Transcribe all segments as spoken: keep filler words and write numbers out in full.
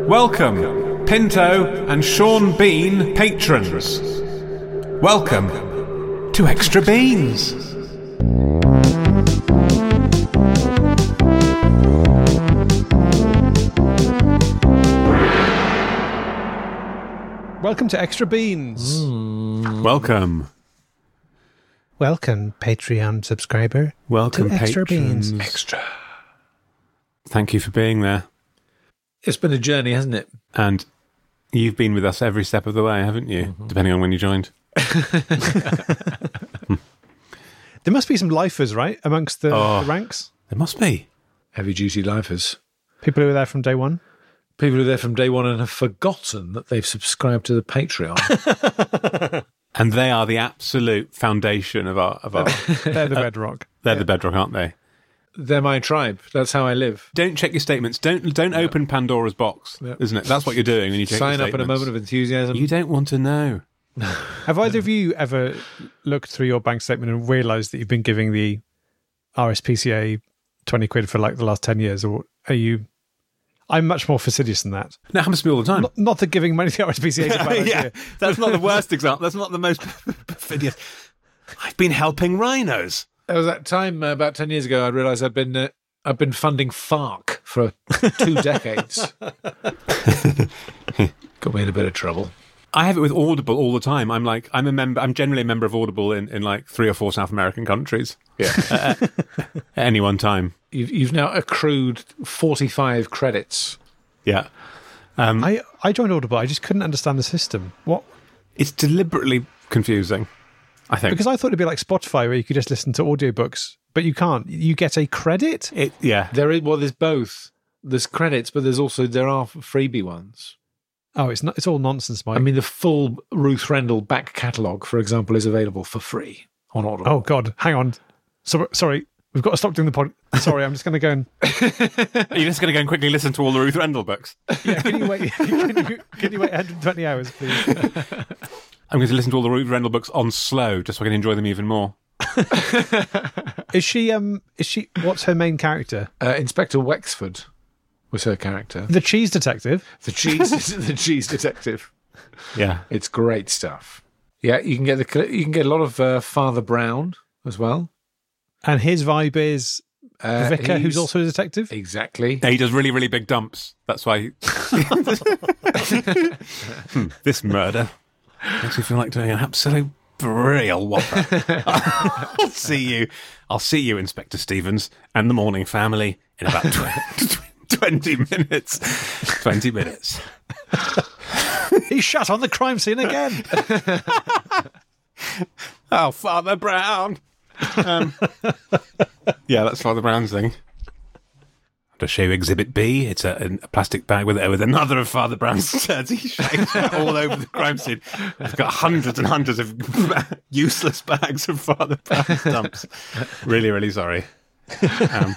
Welcome, Pinto and Sean Bean patrons. Welcome to Extra Beans. Welcome to Extra Beans. Mm. Welcome. Welcome, Patreon subscriber. Welcome, to Extra patrons. Beans. Extra. Thank you for being there. It's been a journey, hasn't it? And you've been with us every step of the way, haven't you? Mm-hmm. Depending on when you joined. There must be some lifers, right, amongst the, oh, the ranks? There must be. Heavy duty lifers. People who were there from day one? People who are there from day one and have forgotten that they've subscribed to the Patreon. And they are the absolute foundation of our... Of our they're the bedrock. They're yeah. the bedrock, aren't they? They're my tribe. That's how I live. Don't check your statements. Don't don't yep. open Pandora's box, yep. isn't it? That's what you're doing when you check Sign your up at a moment of enthusiasm. You don't want to know. Have either of you ever looked through your bank statement and realised that you've been giving the R S P C A twenty quid for like the last ten years? Or are you... I'm much more fastidious than that. No, it happens to me all the time. Not, not that giving money to the R S P C A is a bad idea. Yeah, that's not the worst example. That's not the most perfidious. I've been helping rhinos. There was that time uh, about ten years ago I realised I'd been... Uh, I've been funding FARC for two decades. Got me in a bit of trouble. I have it with Audible all the time. I'm like, I'm a member. I'm generally a member of Audible in, in like three or four South American countries. Yeah, uh, at any one time. You've, you've now accrued forty-five credits. Yeah, um, I I joined Audible. I just couldn't understand the system. What? It's deliberately confusing, I think, because I thought it'd be like Spotify where you could just listen to audiobooks. But you can't. You get a credit? It, yeah. There is, well, there's both. There's credits, but there's also, there are freebie ones. Oh, it's not. It's all nonsense, Mike. I mean, the full Ruth Rendell back catalogue, for example, is available for free on Audible. Oh, God. Hang on. So, sorry. We've got to stop doing the pod. Sorry, I'm just going to go and... Are you just going to go and quickly listen to all the Ruth Rendell books? Yeah, can you wait, can you, can you wait one hundred twenty hours, please? I'm going to listen to all the Ruth Rendell books on slow, just so I can enjoy them even more. Is she, um, is she, what's her main character? Uh, Inspector Wexford was her character. The cheese detective? The cheese, the cheese detective. Yeah. It's great stuff. Yeah, you can get the, you can get a lot of uh, Father Brown as well. And his vibe is uh, the vicar, who's also a detective? Exactly. Yeah, he does really, really big dumps. That's why. He... hmm, this murder makes me feel like doing an absolute real whopper. I'll see you. I'll see you, Inspector Stevens, and the Morning Family in about twenty minutes. Twenty minutes. He's shut on the crime scene again. Oh, Father Brown. Um, yeah, that's Father Brown's thing. To show you Exhibit B, it's a, a plastic bag with with another of Father Brown's dirty shapes all over the crime scene. It's got hundreds and hundreds of useless bags of Father Brown's dumps. Really, really sorry. Um,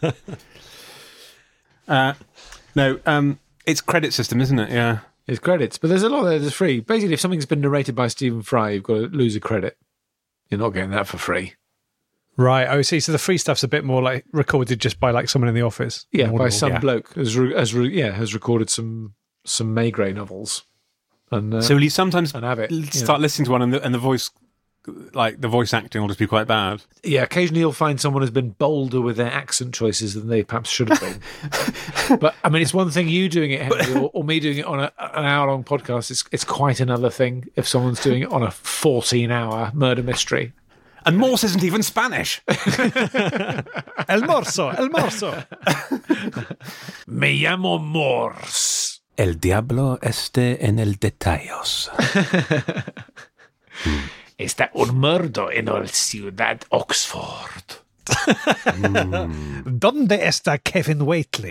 uh, no, um, it's credit system, isn't it? Yeah, it's credits, but there's a lot there that's free. Basically, if something's been narrated by Stephen Fry, you've got to lose a credit. You're not getting that for free. Right, I see. So the free stuff's a bit more like recorded just by like someone in the office. Yeah, by some yeah. bloke has, re- has re- yeah has recorded some some Maigret novels. And uh, so will you sometimes and have it, start know. listening to one and the, and the voice, like the voice acting, will just be quite bad? Yeah, occasionally you'll find someone has been bolder with their accent choices than they perhaps should have been. But I mean, it's one thing you doing it, Henry, or, or me doing it on a, an hour-long podcast. It's it's quite another thing if someone's doing it on a fourteen-hour murder mystery. And Morse isn't even Spanish. El Morso, El Morso. Me llamo Morse. El diablo esté en el detallos. Está un muerto en el Ciudad Oxford. mm. ¿Dónde está Kevin Waitley?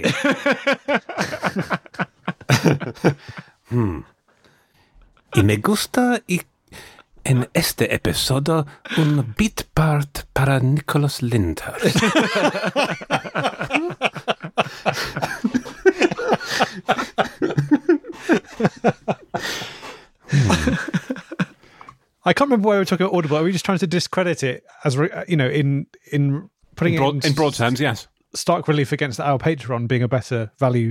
hmm. Y me gusta y en este episodio un beat part para Nicholas Lyndhurst. I can't remember why we were talking about Audible. Are we just trying to discredit it as, you know, in in putting in broad, it in, in broad terms? Yes. Stark relief against our Patreon being a better value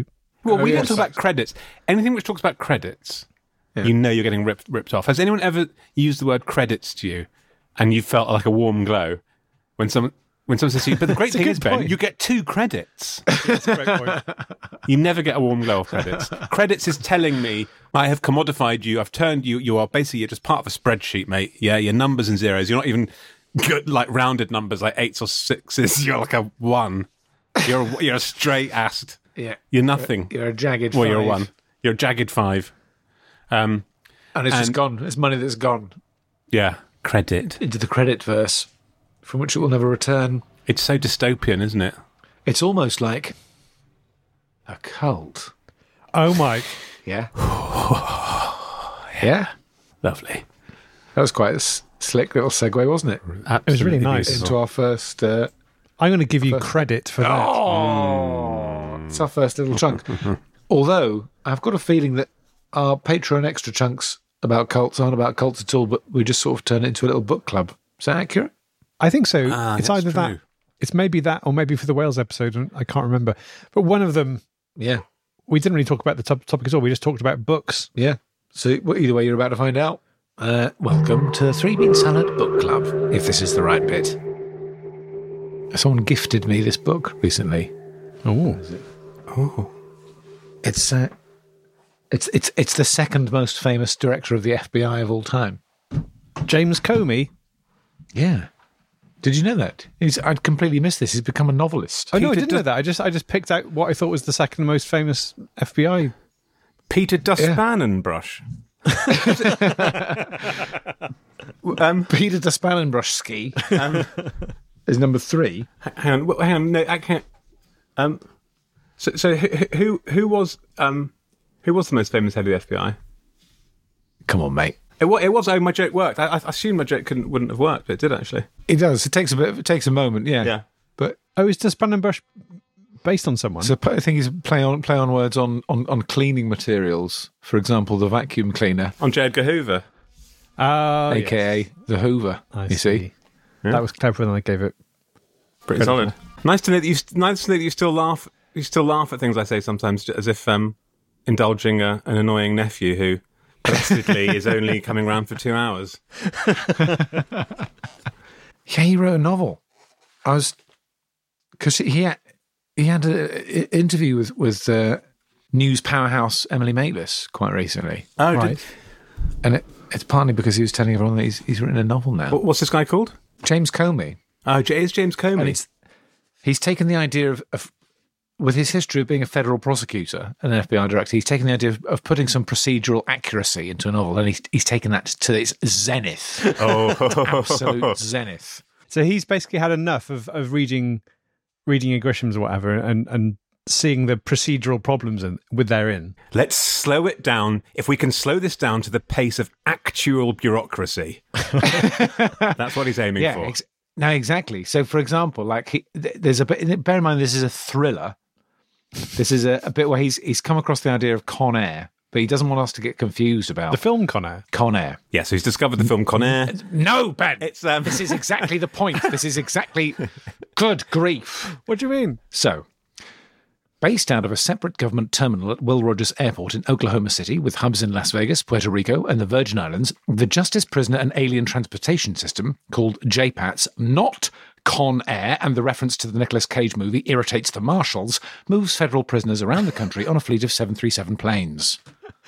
Well, Oh, we yeah. don't talk about credits. Anything which talks about credits, Yeah. you know you're getting ripped ripped off. Has anyone ever used the word credits to you, and you felt like a warm glow when someone when someone says to you? But the great It's a thing good is, Ben, point. you get two credits. That's a great point. You never get a warm glow of credits. Credits is telling me I have commodified you. I've turned you. You are basically you're just part of a spreadsheet, mate. Yeah, your numbers and zeros. You're not even good like rounded numbers like eights or sixes. You're like a one. You're a, you're a straight assed. Yeah. You're nothing. You're a jagged Well, five. you're a one. You're a jagged five. Um, And it's just And- gone. It's money that's gone yeah, credit. into the credit verse, from which it will never return. It's so dystopian, isn't it? It's almost like a cult. Oh, Mike. Yeah. Yeah. Lovely. That was quite a s- slick little segue, wasn't it? Absolutely was really nice. beautiful. Into our first. Uh, I'm going to give you credit for that. oh, it's our first little chunk. Although I've got a feeling that our Patreon extra chunks about cults aren't about cults at all, but we just sort of turn it into a little book club. Is that accurate? I think so. Ah, it's that's either that, true. it's maybe that, or maybe for the Wales episode, and I can't remember. But one of them, Yeah. we didn't really talk about the top, topic at all. We just talked about books. Yeah. So well, either way, you're about to find out. Uh, welcome to Three Bean Salad Book Club, if this is the right bit. Someone gifted me this book recently. Oh, Oh, It's uh, it's it's it's the second most famous director of the F B I of all time. James Comey. Yeah. Did you know that? He's, I'd completely missed this. He's become a novelist. Oh no, I Peter didn't Dun- know that. I just I just picked out what I thought was the second most famous F B I. Peter Dustbanenbrush. um, Peter Daspalenbrushski um, is number three. hang on, wh- hang on. No, I can't. Um, so, so who, who who was um who was the most famous head of the F B I? Come on, mate. It was. It was. Oh, my joke worked. I, I assumed my joke couldn't wouldn't have worked, but it did actually. It does. It takes a bit. It takes a moment. Yeah. Yeah. But Oh, is Dustbanenbrush based on someone? so I think he's play on play on words on, on, on cleaning materials. For example, the vacuum cleaner, On J. Edgar Hoover. Oh, aka yes. the Hoover. I you see. Yeah. That was clever, and I gave it. Pretty Incredible. solid. Nice to know that you. Nice to know that you still laugh. You still laugh at things I say sometimes, as if um, indulging a, an annoying nephew who, blessedly, is only coming round for two hours. Yeah, he wrote a novel. I was because he had he had an interview with with uh, news powerhouse Emily Maitlis quite recently, Oh, Right. did, and it, it's partly because he was telling everyone that he's he's written a novel now. what- what's this guy called? James Comey, Oh, J- it's James Comey. and it's he's taken the idea of, of with his history of being a federal prosecutor and an F B I director, he's taken the idea of, of putting some procedural accuracy into a novel, and he's he's taken that to its zenith, oh, absolute zenith. So he's basically had enough of, of reading reading Grishams or whatever, and, and seeing the procedural problems in, with therein. Let's slow it down. If we can slow this down to the pace of actual bureaucracy, that's what he's aiming Yeah, for. ex- no, exactly. So, for example, like he, th- there's a bit. Bear in mind, this is a thriller. This is a, a bit where he's he's come across the idea of Con Air, but he doesn't want us to get confused about The film Con Air. Con Air. Yeah, so he's discovered the film Con Air. No, Ben. It's um, This is exactly the point. This is exactly good grief. What do you mean? So, based out of a separate government terminal at Will Rogers Airport in Oklahoma City, with hubs in Las Vegas, Puerto Rico, and the Virgin Islands, the Justice Prisoner and Alien Transportation System, called J PATS, not Con Air, and the reference to the Nicolas Cage movie irritates the marshals, moves federal prisoners around the country on a fleet of seven thirty-seven planes.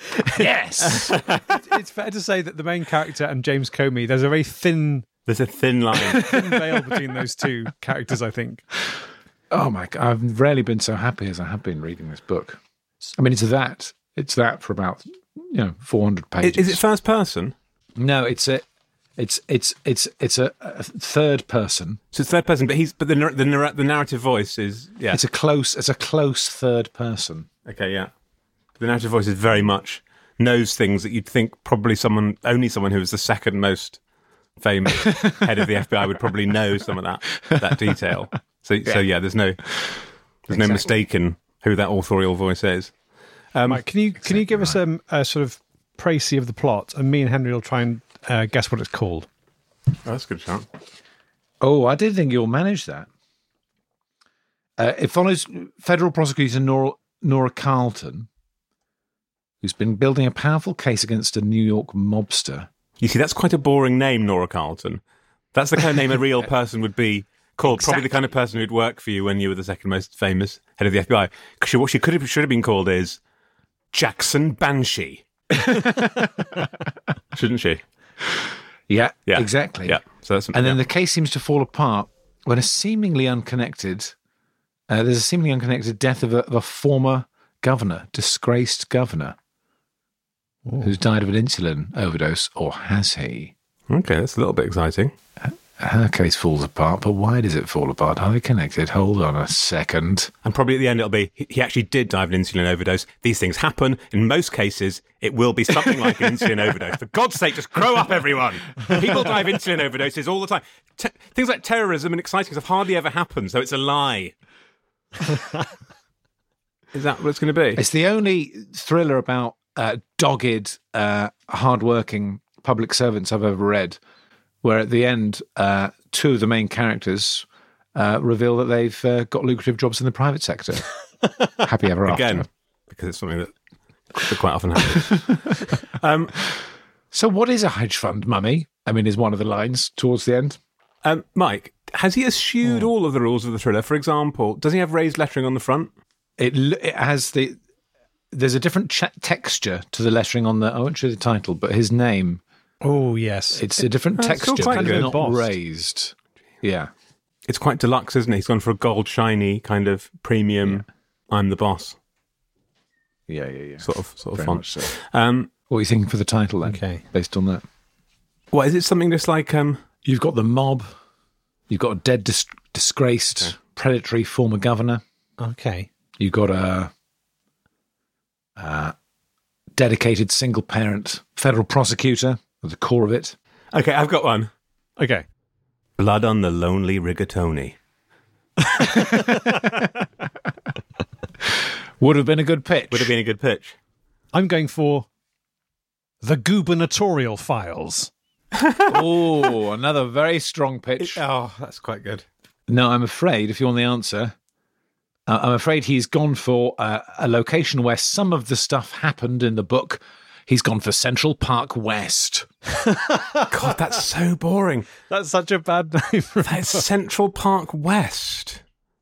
Yes! It's fair to say that the main character and James Comey, there's a very thin, there's a thin line. thin veil between those two characters, I think. Oh my God, I've rarely been so happy as I have been reading this book. I mean, it's that. It's that for about, you know, four hundred pages. Is it first person? No, it's a, it's it's it's it's a, a third person. So it's third person, but he's but the nar- the, nar- the narrative voice is yeah. It's a close it's a close third person. Okay, yeah. The narrative voice is very much knows things that you'd think probably someone, only someone who was the second most famous head of the F B I would probably know some of that that detail. So, so yeah, there's no there's no Exactly. mistaking who that authorial voice is. Um, Mike, can you can you give us um, a sort of précis of the plot, and me and Henry will try and uh, guess what it's called. oh, that's a good shout. Oh, I did think you'll manage that. Uh, it follows federal prosecutor Nor- Nora Carlton, who's been building a powerful case against a New York mobster. You see, that's quite a boring name, Nora Carlton. That's the kind of name a real person would be called. Exactly. Probably the kind of person who'd work for you when you were the second most famous head of the F B I. Because what she could have, should have been called is Jackson Banshee. Shouldn't she? Yeah, Yeah. exactly. Yeah. So that's, And then yeah. the case seems to fall apart when a seemingly unconnected, uh, there's a seemingly unconnected death of a, of a former governor, disgraced governor, Ooh. who's died of an insulin overdose, or has he? Okay, that's a little bit exciting. Her case falls apart, but why does it fall apart? Are they connected? Hold on a second. And probably at the end it'll be, he he actually did die of an insulin overdose. These things happen. In most cases, it will be something like an insulin overdose. For God's sake, just grow up, everyone. People die of insulin overdoses all the time. Te- things like terrorism and exciting stuff hardly ever happen, so it's a lie. Is that what it's going to be? It's the only thriller about uh, dogged, uh, hard-working public servants I've ever read, where at the end, uh, two of the main characters uh, reveal that they've uh, got lucrative jobs in the private sector. Happy ever after. Again, because it's something that that quite often happens. um, So what is a hedge fund, mummy? I mean, is one of the lines towards the end. um, Mike, has he eschewed all of the rules of the thriller? For example, does he have raised lettering on the front? It, l- it has the... There's a different ch- texture to the lettering on the... I won't show the title, but his name... Oh, yes. It's a different Oh, it's still texture, quite but good. it's not Embossed. raised. Yeah. It's quite deluxe, isn't it? He's gone for a gold, shiny, kind of premium, I'm the boss Yeah, yeah, yeah. sort of sort of Very font. much so. Um, What are you thinking for the title then? Okay. Based on that. what, is it something just like... Um, You've got the mob. You've got a dead, dis- disgraced, predatory former governor. Okay. You've got a, a dedicated single-parent federal prosecutor at the core of it. okay, I've got one. Okay. Blood on the Lonely Rigatoni. Would have been a good pitch. Would have been a good pitch. I'm going for the gubernatorial files. Oh, another very strong pitch. Oh, that's quite good. No, I'm afraid, if you want the answer, uh, I'm afraid he's gone for uh, a location where some of the stuff happened in the book. He's gone for Central Park West. God, that's so boring. That's such a bad name. For That's Central Park West.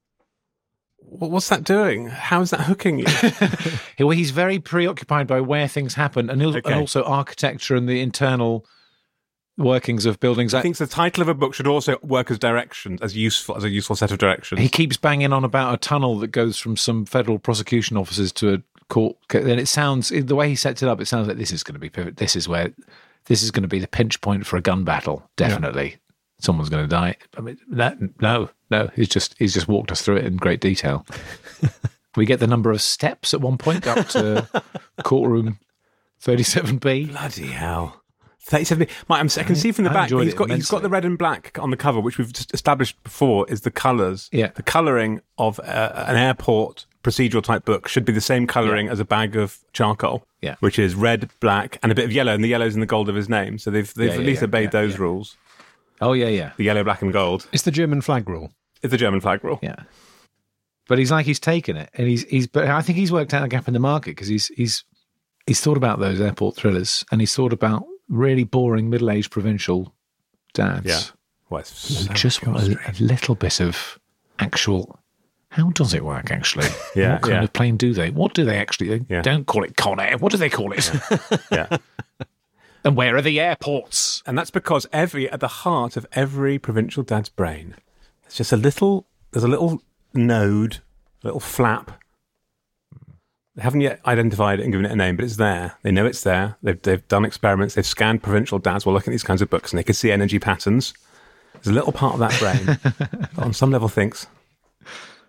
Wh- What's that doing? How is that hooking you? Well, he's very preoccupied by where things happen, and, he'll, Okay. and also architecture and the internal workings of buildings. I think the title of a book should also work as directions, as useful as a useful set of directions. He keeps banging on about a tunnel that goes from some federal prosecution offices to a court. And it sounds, the way he sets it up, it sounds like this is going to be pivot. This is where, this is going to be the pinch point for a gun battle. Definitely, someone's going to die. I mean, no, no, no. He's just he's just walked us through it in great detail. We get the number of steps at one point up to courtroom thirty-seven B. Bloody hell. thirty-seven. Mike, I'm, I can see from the I back, enjoyed he's it got, he's got immensely. the red and black on the cover, which we've just established before is the colours. Yeah. The colouring of uh, an airport procedural type book should be the same colouring as a bag of charcoal, Yeah. which is red, black, and a bit of yellow, and the yellow's in the gold of his name. So they've, they've Yeah, at yeah, least yeah, obeyed yeah, those yeah. rules. Oh yeah, yeah, The yellow, black, and gold It's the German flag rule. is the German flag rule. yeah. But he's like he's taken it, and he's he's. But I think he's worked out a gap in the market because he's he's he's thought about those airport thrillers, and he's thought about really boring middle-aged provincial dads. Yeah. Well, it's so Just want a, a little bit of actual. How does it work actually? Yeah, What kind yeah. of plane do they? What do they actually? They Yeah. Don't call it Con Air. What do they call it? yeah. And where are the airports? And that's because every at the heart of every provincial dad's brain, it's just a little. There's a little node, a little flap. They haven't yet identified it and given it a name, but it's there. They know it's there. They've they've done experiments. They've scanned provincial dads while looking at these kinds of books, and they can see energy patterns. There's a little part of that brain that, on some level, thinks at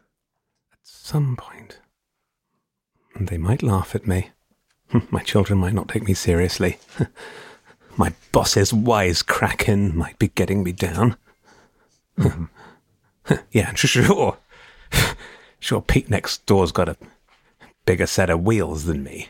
some point, and they might laugh at me. My children might not take me seriously. My boss's wisecracking might be getting me down. Yeah, sure. Sure, Pete next door's got a bigger set of wheels than me.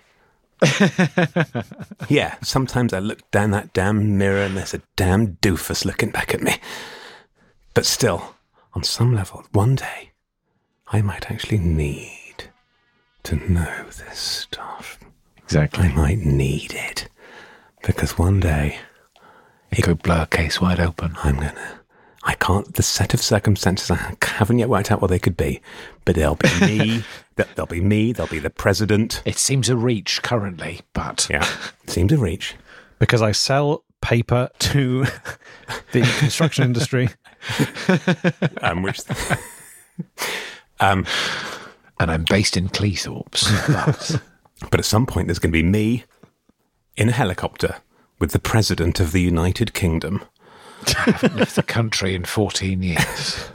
Yeah, sometimes I look down that damn mirror and there's a damn doofus looking back at me. But still, on some level, one day, I might actually need to know this stuff. Exactly. I might need it. Because one day, It could blow a case wide open. I'm going to... I can't... The set of circumstances, I haven't yet worked out what they could be. But there'll be me. th- There'll be me. There'll be the president. It seems a reach currently, but... Yeah. Seems a reach. Because I sell paper to the construction industry. Um, which... um, And I'm based in Cleethorpes. But but at some point, there's going to be me in a helicopter with the president of the United Kingdom. I haven't left the country in fourteen years.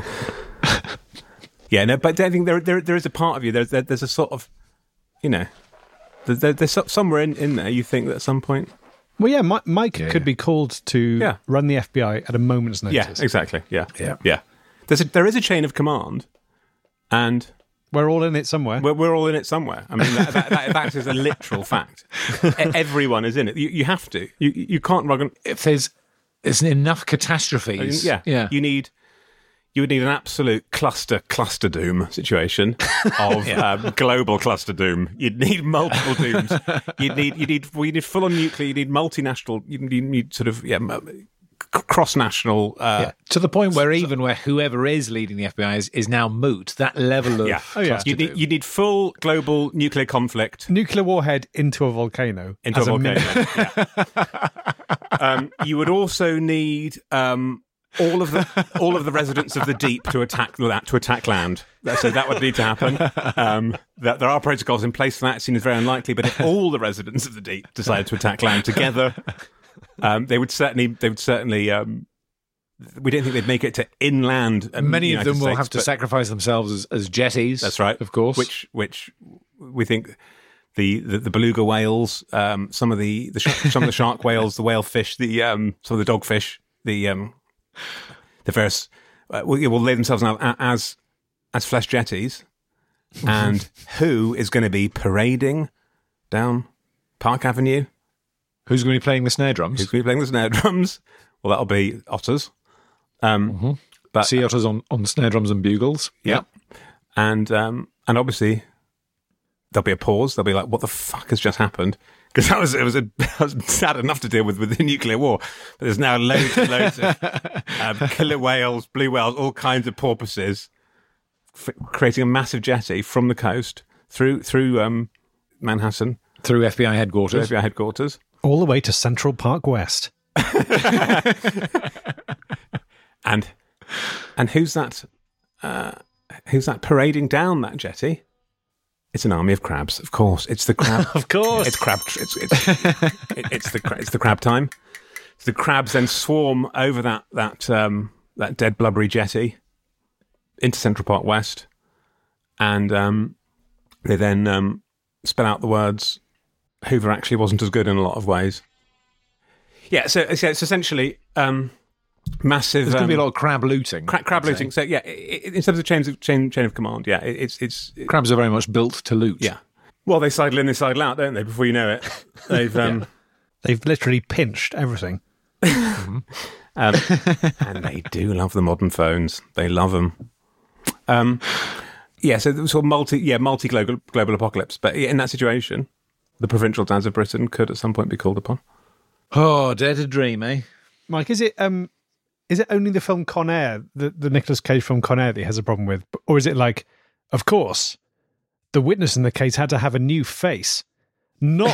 Yeah, no, but I think there, there, there is a part of you. There's, there, there's a sort of, you know, there, there, there's somewhere in, in there. You think that at some point, Well, yeah, Mi- Mike Yeah. could be called to Yeah. run the F B I at a moment's notice. yeah, exactly, yeah, Yeah. yeah. There's a, there is a chain of command, and We're all in it somewhere. we're, we're all in it somewhere. I mean, that, that, that, that is a literal fact. E- Everyone is in it. You, you have to. You, you can't run. If there's, there's enough catastrophes... Yeah, yeah. You need. You would need an absolute cluster cluster doom situation of um, global cluster doom. You'd need multiple dooms. You'd need you need well, you need full on nuclear. You need multinational. You need, you need sort of yeah, cross national. Uh, Yeah. To the point where even where whoever is leading the F B I is, is now moot. That level of... Yeah. Oh, yeah. cluster You need doom. you need full global nuclear conflict Nuclear warhead into a volcano. into a as volcano. minimum. Yeah. um, you would also need um, all of the all of the residents of the deep to attack that to attack land. So that would need to happen. Um, that there are protocols in place for that. It seems very unlikely, but if all the residents of the deep decided to attack land together, um, they would certainly they would certainly. Um, we don't think they'd make it to inland. um, Many of United them will States, have to but- sacrifice themselves as, as jetties. That's right, of course. Which which we think the the, the beluga whales, um, some of the, the sh- some of the shark whales, the whale fish, the um, some of the dogfish, the um, the various uh, will, will lay themselves out a- as as flesh jetties. And who is going to be parading down Park Avenue? Who's going to be playing the snare drums? Who's going to be playing the snare drums? Well, that'll be otters. Um, but Sea otters on, on snare drums and bugles. yeah, and um, and obviously there'll be a pause. They'll be like, "What the fuck has just happened?" Because that was it was a that was sad enough to deal with with the nuclear war. But there's now loads and loads of um, killer whales, blue whales, all kinds of porpoises, f- creating a massive jetty from the coast through through um, Manhattan, Through F B I to headquarters. F B I headquarters. All the way to Central Park West. And and who's that? Uh, who's that parading down that jetty? It's an army of crabs, of course. It's the crab. Of course. It's crab. It's it's, it, it's the cra- it's the crab time. The crabs then swarm over that that um, that dead blubbery jetty into Central Park West, and um, they then um, spell out the words, "Hoover actually wasn't as good in a lot of ways." Yeah, so, so it's essentially um, massive. There's going to be a um, lot of crab looting. Cra- crab I'd say. looting. So yeah, i- i- in terms of chains of chain chain of command, yeah, it, it's it's it- Crabs are very much built to loot. yeah. Well, they sidle in, they sidle out, don't they? Before you know it, they've um, They've literally pinched everything. um, and they do love the modern phones. They love them. Um, yeah, so there was sort of multi, yeah, multi global global apocalypse. But in that situation, the provincial dads of Britain could at some point be called upon. Oh, dare to dream, eh? Mike, is it um, is it only the film Con Air, the, the Nicolas Cage film Con Air that he has a problem with? Or is it like, of course, the witness in the case had to have a new face, not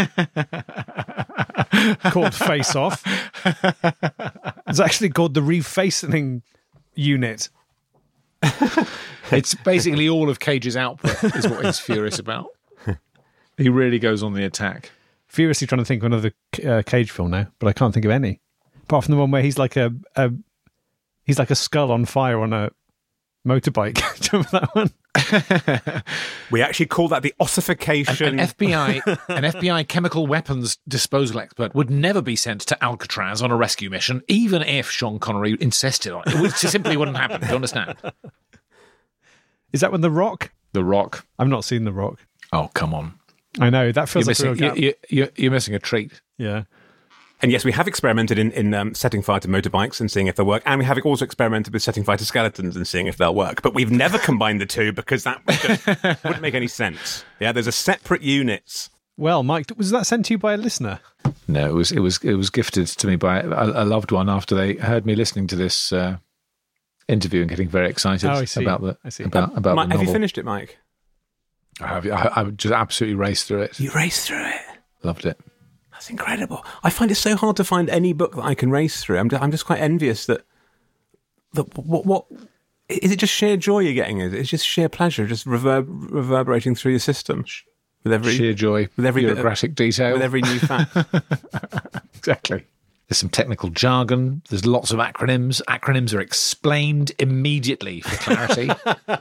called Face Off. It's actually called the Refacening Unit. It's basically all of Cage's output is what he's furious about. He really goes on the attack. Furiously trying to think of another uh, Cage film now, but I can't think of any. Apart from the one where he's like a, a he's like a skull on fire on a motorbike. Do you remember that one? We actually call that the ossification. An F B I, an F B I chemical weapons disposal expert would never be sent to Alcatraz on a rescue mission, even if Sean Connery insisted on it. It would- just simply wouldn't happen. Do you understand? Is that when The Rock? The Rock. I've not seen The Rock. Oh, come on. I know that You're feels like a missing, real gap. you, you, you're, you're missing a treat. Yeah. And yes, we have experimented in, in um, setting fire to motorbikes and seeing if they work. And we have also experimented with setting fire to skeletons and seeing if they'll work. But we've never combined the two because that would just, wouldn't make any sense. Yeah, there's a separate units. Well, Mike, was that sent to you by a listener? No, it was it was it was gifted to me by a, a loved one after they heard me listening to this uh, interview and getting very excited Oh, I see. about the I see. about about Mike, the have novel. you finished it, Mike? I have. I, I just absolutely raced through it. You raced through it. Loved it. That's incredible. I find it so hard to find any book that I can race through. I'm just, I'm just quite envious that that what what is it? Just sheer joy you're getting? Is it? It's just sheer pleasure, just reverb, reverberating through your system with every Sheer joy, with every bit of- bureaucratic detail, with every new fact. exactly. There's some technical jargon. There's lots of acronyms. Acronyms are explained immediately for clarity.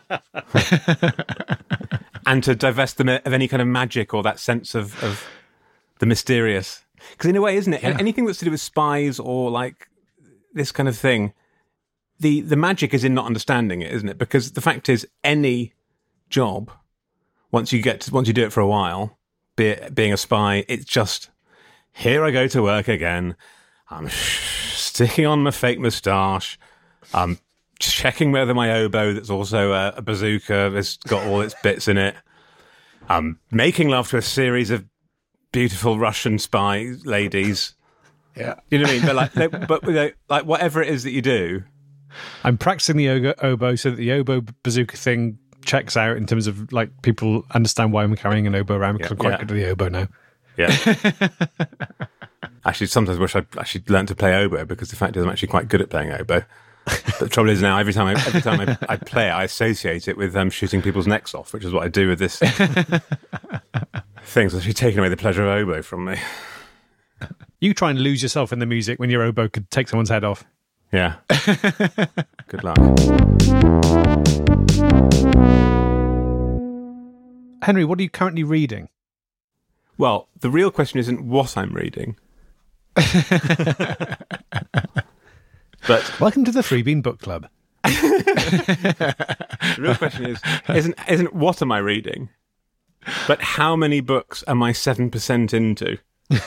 And to divest them of any kind of magic or that sense of, of the mysterious. Because in a way, isn't it? Yeah. Anything that's to do with spies or like this kind of thing, the, the magic is in not understanding it, isn't it? Because the fact is, any job, once you get to, once you do it for a while, be it, being a spy, it's just, here I go to work again. I'm sh- sticking on my fake moustache. I'm checking whether my oboe, that's also a, a bazooka, has got all its bits in it. I'm making love to a series of beautiful Russian spy ladies. Yeah. You know what I mean? But like, they, but you know, like whatever it is that you do, I'm practicing the ogo- oboe so that the oboe bazooka thing checks out in terms of like people understand why I'm carrying an oboe around because Yeah, I'm quite yeah. good at the oboe now. yeah. Actually, sometimes I wish I'd actually learned to play oboe because the fact is I'm actually quite good at playing oboe. But the trouble is now, every time I, every time I, I play it, I associate it with um, shooting people's necks off, which is what I do with this thing. So it's actually taking away the pleasure of oboe from me. You try and lose yourself in the music when your oboe could take someone's head off. Yeah. Good luck. Henry, what are you currently reading? Well, the real question isn't what I'm reading. But Welcome to the Three Bean Book Club. the real question is isn't isn't what am I reading, but how many books am I seven percent into?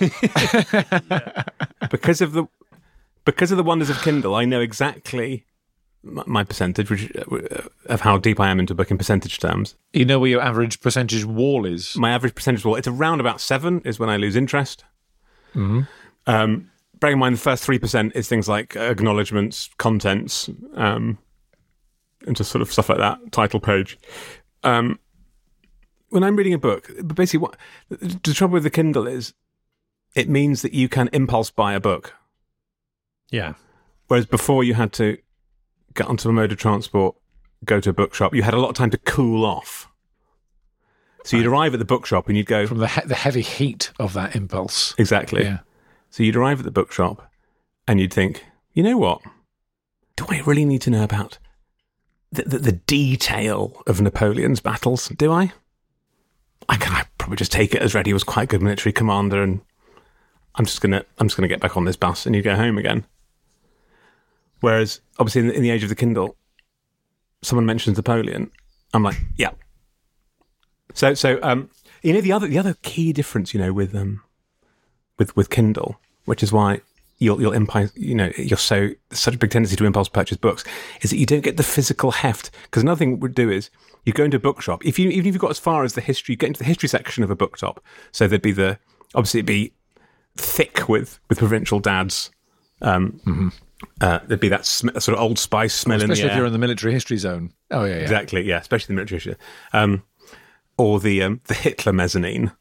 Because of the because of the wonders of Kindle, I know exactly m- my percentage, which uh, of how deep I am into a book in percentage terms. You know where your average percentage wall is? My average percentage, well, it's around about seven is when I lose interest. Mhm. Um, bearing in mind the first three percent is things like acknowledgements, contents, um, and just sort of stuff like that, title page. Um, when I'm reading a book, basically what the trouble with the Kindle is it means that you can impulse buy a book. Yeah. Whereas before you had to get onto a mode of transport, go to a bookshop, you had a lot of time to cool off. So you'd arrive at the bookshop and you'd go... From the he- the heavy heat of that impulse. Exactly. Yeah. So you'd arrive at the bookshop and you'd think, you know what? Do I really need to know about the, the, the detail of Napoleon's battles? Do I? I can I probably just take it as read he was quite a good military commander and I'm just gonna I'm just gonna get back on this bus and you go home again. Whereas obviously in the, in the age of the Kindle, someone mentions Napoleon, I'm like, yeah. So so um you know the other the other key difference, you know, with um with with Kindle, which is why you'll you'll impulse, you know, you're so such a big tendency to impulse purchase books, is that you don't get the physical heft. Because another thing we'd do is you go into a bookshop. If you even if you've got as far as the history, you get into the history section of a bookshop. So there'd be the obviously it'd be thick with with provincial dads. Um, Mm-hmm. uh, there'd be that sm- sort of old spice smell in the Especially air. if you're in the military history zone. Oh, yeah, yeah. Exactly, yeah, especially the military history. Um, or the um, the Hitler mezzanine.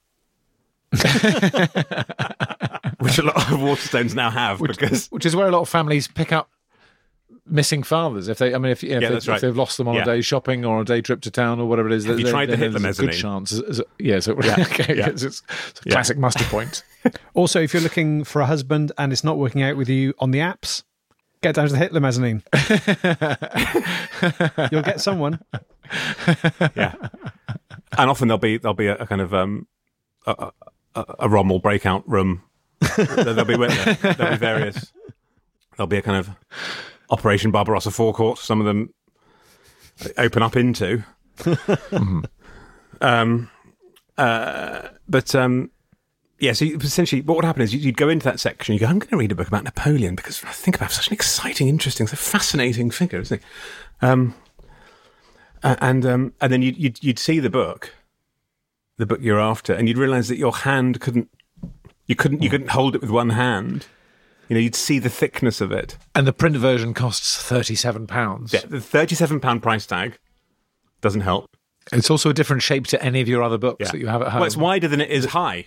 Which a lot of Waterstones now have, Which, because which is where a lot of families pick up missing fathers. If they, I mean, if, if, Yeah, they, that's right. if they've lost them on Yeah. a day shopping or a day trip to town or whatever it is, Have then- you tried the then Hitler there's a good mezzanine? chance. Is- is- Yeah, so Yeah, okay, yeah. it's, it's a Yeah. classic muster point. Also, if you're looking for a husband and it's not working out with you on the apps, get down to the Hitler mezzanine. You'll get someone. yeah, and often there'll be there'll be a, a kind of um a, a, a Rommel breakout room. There'll be there'll be various. There'll be a kind of Operation Barbarossa forecourt. Some of them open up into. Um, uh, but um, yeah, so you, essentially what would happen is you'd go into that section, you go, I'm going to read a book about Napoleon because I think about such an exciting, interesting, so fascinating figure, isn't he? Um, and um, and then you'd, you'd, you'd see the book, the book you're after, and you'd realise that your hand couldn't, you couldn't, you couldn't hold it with one hand. You know, you'd see the thickness of it. And the print version costs thirty-seven pounds. Yeah, the thirty-seven pound price tag doesn't help. It's also a different shape to any of your other books Yeah. that you have at home. Well, it's wider than it is high.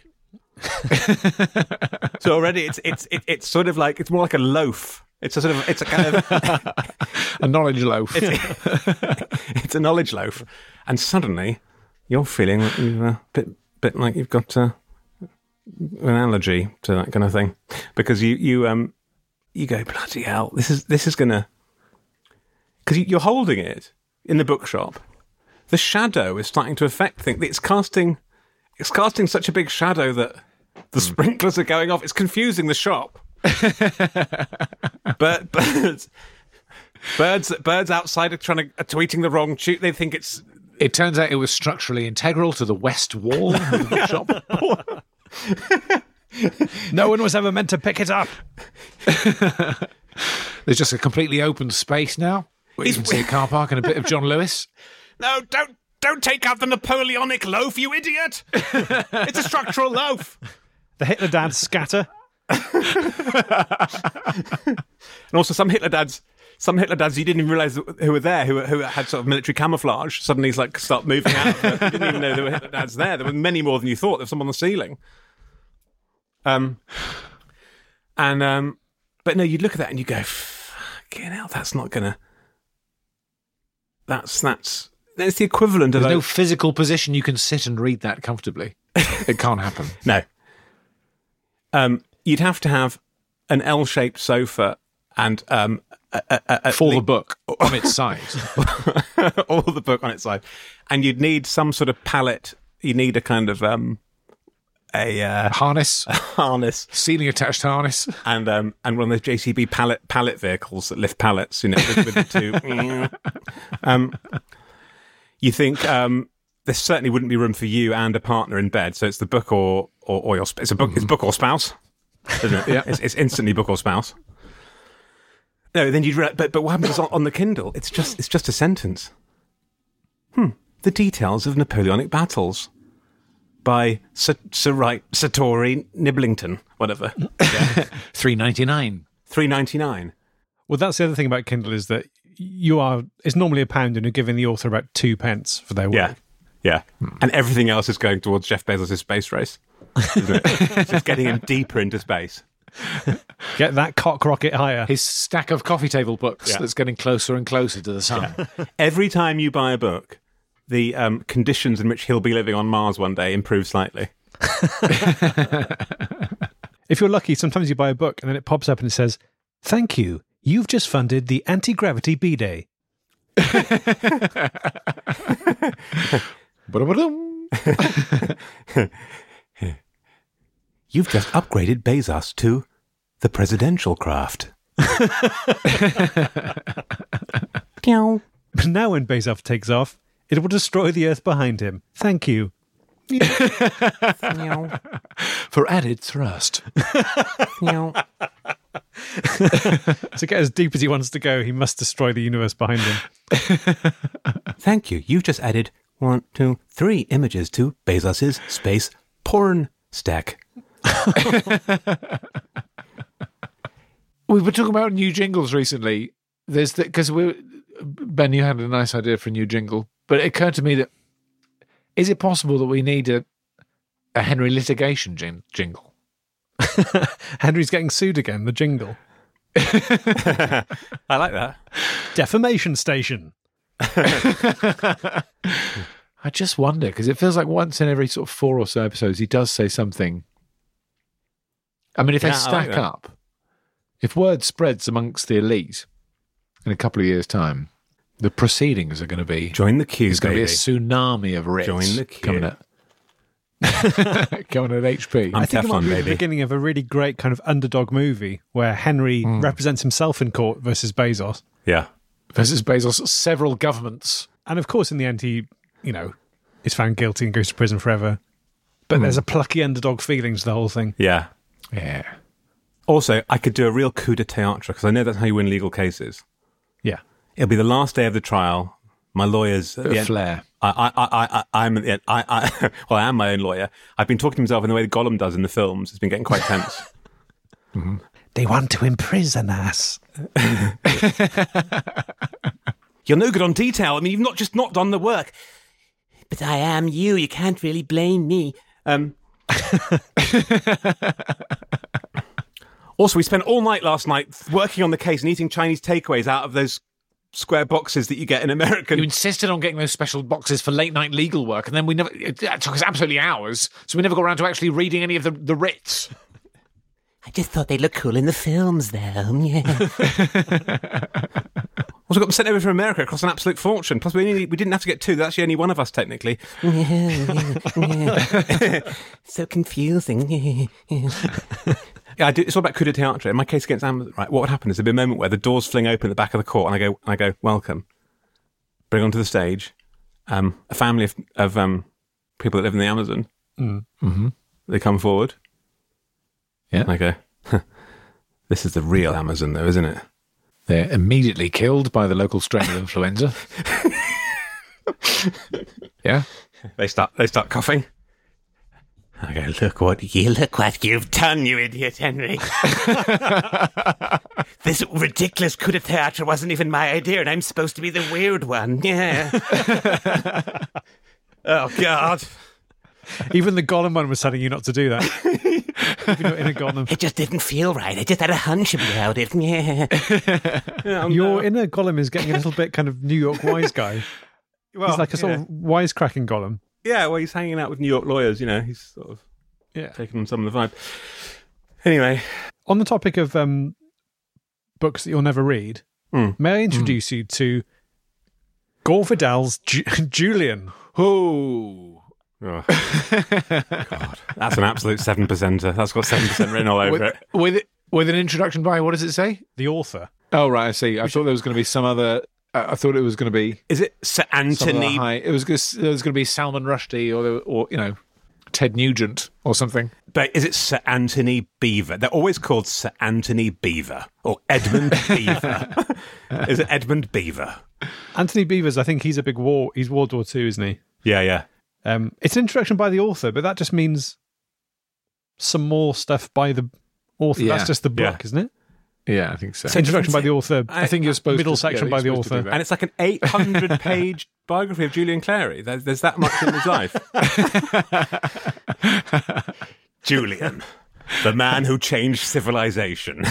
So already it's it's it, it's sort of like, it's more like a loaf. It's a sort of, it's a kind of... a knowledge loaf. It's, it's a knowledge loaf. And suddenly you're feeling like you've, a bit, bit like you've got uh, an allergy to that kind of thing. Because you, you, um, you go, bloody hell, this is, this is going to... Because you're holding it in the bookshop. The shadow is starting to affect things. It's casting, it's casting such a big shadow that the mm. sprinklers are going off. It's confusing the shop. But birds, birds, birds outside are trying to are tweeting the wrong tune. They think it's. It turns out it was structurally integral to the west wall of the bookshop. No one was ever meant to pick it up. There's just a completely open space now. We He's- can see a car park and a bit of John Lewis. No, don't don't take out the Napoleonic loaf, you idiot! It's a structural loaf. The Hitler dads scatter. And also some Hitler dads, some Hitler dads you didn't even realise who were there, who, who had sort of military camouflage, suddenly like start moving out. You didn't even know there were Hitler dads there. There were many more than you thought. There was some on the ceiling. Um, and um, but no, you'd look at that and you go, fucking hell, that's not gonna. That's that's that's the equivalent of There's no those- physical position you can sit and read that comfortably. It can't happen. No. Um, you'd have to have an L-shaped sofa and um, a, a, a, For the- the book on its side. all the book on its side, and you'd need some sort of pallet. You need a kind of um, a uh, Harness, harness ceiling attached harness. and um, and one of those J C B pallet pallet vehicles that lift pallets. You know, with, with the two. um, you think um, there certainly wouldn't be room for you and a partner in bed, so it's the book or or, or your sp- it's a book. It's book or spouse, isn't it? Yeah. It's, it's instantly book or spouse. No, then you'd re- but but what happens on, on the Kindle? It's just it's just a sentence. Hmm. The details of Napoleonic battles by Sir, Sir Wright Satori Niblington, whatever. Yeah. three ninety-nine. three ninety-nine. Well, that's the other thing about Kindle is that you are, it's normally a pound and you're giving the author about two pence for their work. Yeah. Yeah. And everything else is going towards Jeff Bezos' space race. Isn't it? It's just getting him deeper into space. Get that cock rocket higher. His stack of coffee table books Yeah. that's getting closer and closer to the sun. Every time you buy a book, the um, conditions in which he'll be living on Mars one day improve slightly. If you're lucky, sometimes you buy a book and then it pops up and it says, "Thank you. You've just funded the anti-gravity B-Day." Ba-da-ba-dum. You've just upgraded Bezos to the presidential craft. Meow. But now when Bezos takes off, it will destroy the Earth behind him. Thank you. Meow. For added thrust. Meow. To get as deep as he wants to go, he must destroy the universe behind him. Thank you. You've just added one, two, three images to Bezos' space porn stack. We were talking about new jingles recently. There's the, because we, Ben, you had a nice idea for a new jingle, but it occurred to me that is it possible that we need a a Henry litigation jing, jingle? Henry's getting sued again, the jingle. I like that. Defamation station. I just wonder because it feels like once in every sort of four or so episodes he does say something. I mean, if Yeah, they I stack like that. up, if word spreads amongst the elite in a couple of years' time, the proceedings are going to be Join the queue, there's going to be a baby. tsunami of writs Join the queue. coming at coming at H P. I'm I think it might Teflon, be the baby. beginning of a really great kind of underdog movie where Henry represents himself in court versus Bezos. Yeah. Versus Bezos, several governments. And of course, in the end, he, you know, is found guilty and goes to prison forever. but there's a plucky underdog feeling to the whole thing. Yeah. Yeah. Also, I could do a real coup de théâtre because I know that's how you win legal cases. Yeah. It'll be the last day of the trial. My lawyers... at Bit the of end- flair. I, I, I, I, I'm, I, I, well, I am my own lawyer. I've been talking to himself in the way that Gollum does in the films. It's been getting quite tense. Mm-hmm. They want to imprison us. You're no good on detail. I mean, you've not just not done the work. But I am you. You can't really blame me. Um, also, we spent all night last night working on the case and eating Chinese takeaways out of those square boxes that you get in American. You insisted on getting those special boxes for late night legal work, and then we never. It took us absolutely hours, so we never got around to actually reading any of the, the writs. I just thought they looked cool in the films, though. Yeah. Also got them sent over from America. It cost an absolute fortune. Plus, we, only, we didn't have to get two. There's actually only one of us, technically. Yeah, yeah, yeah. So confusing. Yeah, I do, it's all about coup de théâtre. In my case against Amazon, right, what would happen is there'd be a moment where the doors fling open at the back of the court, and I go, I go, welcome. Bring onto the stage um, a family of, of um, people that live in the Amazon. Mm. Mm-hmm. They come forward. Yeah. And I go, this is the real Amazon, though, isn't it? They're immediately killed by the local strain of influenza. Yeah. They start, they start coughing. I go, look what You look what you've done, you idiot, Henry. This ridiculous coup de théâtre wasn't even my idea, and I'm supposed to be the weird one. Yeah. Oh, God. Even the Gollum one was telling you not to do that. Even though in a Gollum. It just didn't feel right. I just had a hunch about it. Yeah. Oh, Your no. inner Gollum is getting a little bit kind of New York wise guy. Well, He's like a sort yeah. of wisecracking Gollum. Yeah, well, he's hanging out with New York lawyers, you know. He's sort of Yeah. taking on some of the vibe. Anyway. On the topic of um, books that you'll never read, Mm. may I introduce you to Gore Vidal's Ju- Julian? Oh. Oh. God, that's an absolute seven percenter. That's got seven percent written all over With, it. with with an introduction by, what does it say? The author. Oh, right, I see. I thought there was going to be some other... Uh, I thought it was going to be... Is it Sir some other Anthony? high, it was, there was going to be Salman Rushdie or, or, you know, Ted Nugent or something. But is it Sir Anthony Beaver? They're always called Sir Anthony Beaver or Edmund Beaver. Is it Edmund Beaver? Anthony Beavers, I think he's a big war. He's World War Two, isn't he? Yeah, yeah. Um, it's an introduction by the author, but that just means some more stuff by the author. Yeah. That's just the book, Yeah. isn't it? Yeah, I think so. So introduction by the author. I- I think you're supposed middle to... section yeah, by you're the supposed to do author. that. And it's like an eight hundred page biography of Julian Clary. There's, there's that much in his life. Julian, the man who changed civilization.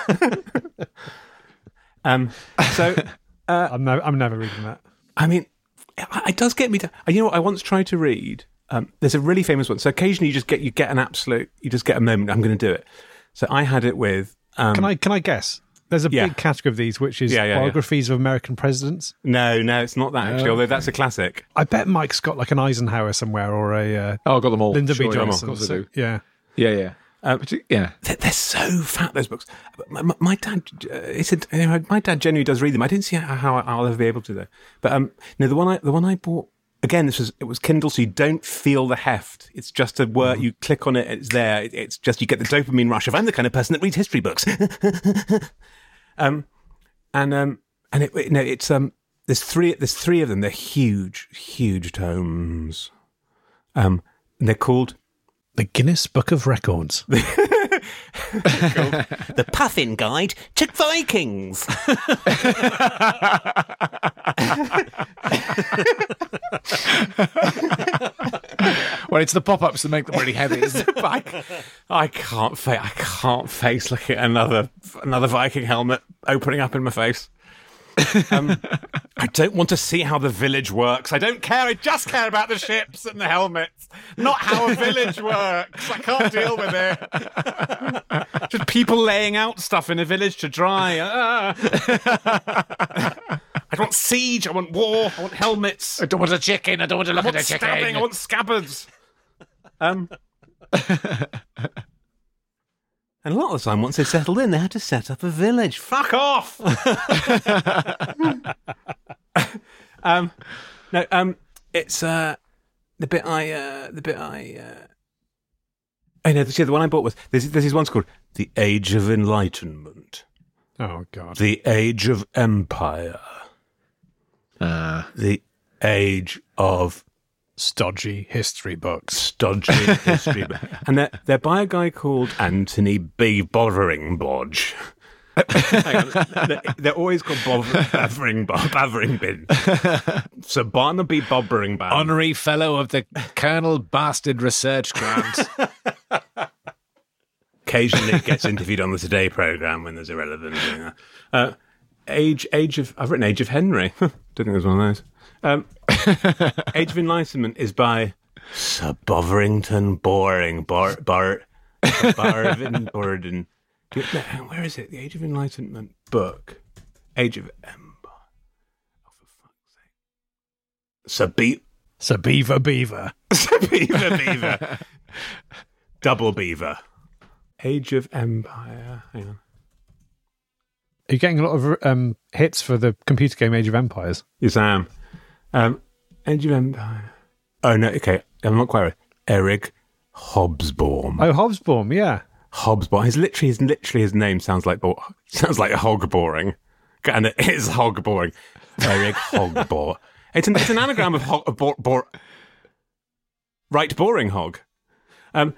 um, so, I'm, no, I'm never reading that. I mean, it does get me to... You know what I once tried to read? Um, there's a really famous one. So occasionally you just get you get an absolute... You just get a moment, I'm going to do it. So I had it with... Um, Can I can I guess? There's a Yeah. big category of these, which is Yeah, yeah, yeah. biographies of American presidents. No, no, it's not that, actually, Oh, although okay. that's a classic. I bet Mike's got like an Eisenhower somewhere or a uh, Oh, I got them all. Lyndon Sure, B. yeah, Johnson. of course I So- do. yeah. Yeah, yeah. Um, But you- yeah. They're, they're so fat, those books. My, my, my dad, uh, he said, you know, my dad genuinely does read them. I didn't see how, how I'll ever be able to, though. But um, no, the one I the one I bought, again, this was it was Kindle, so you don't feel the heft. It's just a word. You click on it, it's there. It, it's just you get the dopamine rush of I'm the kind of person that reads history books. um, and um, and it, it no, it's um, there's three there's three of them. They're huge, huge tomes. Um, and they're called. The Guinness Book of Records. The Puffin Guide to Vikings. Well, it's the pop-ups that make them really heavy. Isn't it? I, I can't fa- I can't face looking at another another Viking helmet opening up in my face. Um, I don't want to see how the village works. I don't care. I just care about the ships and the helmets, not how a village works. I can't deal with it. Just people laying out stuff in a village to dry. Ah. I want siege. I want war. I want helmets. I don't want a chicken. I don't want to I look want at a chicken. stabbing. I want scabbards. Um. And a lot of the time, once they settled in, they had to set up a village. Fuck off! um, no, um, it's uh, the bit I, uh, the bit I, uh, I know, the one I bought was, there's, there's this one's called The Age of Enlightenment. Oh, God. The Age of Empire. Uh, The Age of Stodgy history books. Stodgy history. And they're, they're by a guy called Anthony B. Botheringblodge. Hang on. They're, they're always called Bovering Bovering Bin. So Barnaby Bobbering Ban. Honorary Fellow of the Colonel Bastard Research Grant. Occasionally gets interviewed on the Today programme when there's irrelevant. You know. uh, age, age of. I've written Age of Henry. Don't think there's one of those. Um, Age of Enlightenment is by Sir Botherington Boring Bar Bar Barvin Borden. Where is it? The Age of Enlightenment book. Age of Empire. Oh, for fuck's sake. Sir Be Sir Beaver Beaver. Sir Beaver Beaver. Double Beaver. Age of Empire. Hang on. Are you getting a lot of um, hits for the computer game Age of Empires? Yes, I am. Um, Age of Empire. Oh, no, okay. I'm not quite right. Eric Hobsbawm. Oh, Hobsbawm, yeah. Hobsbawm. His literally, his literally, his name sounds like bo- sounds like hog boring, and it is hog boring. Eric Hogbor. It's an it's an anagram of hog, bor, bor, right boring hog. Um,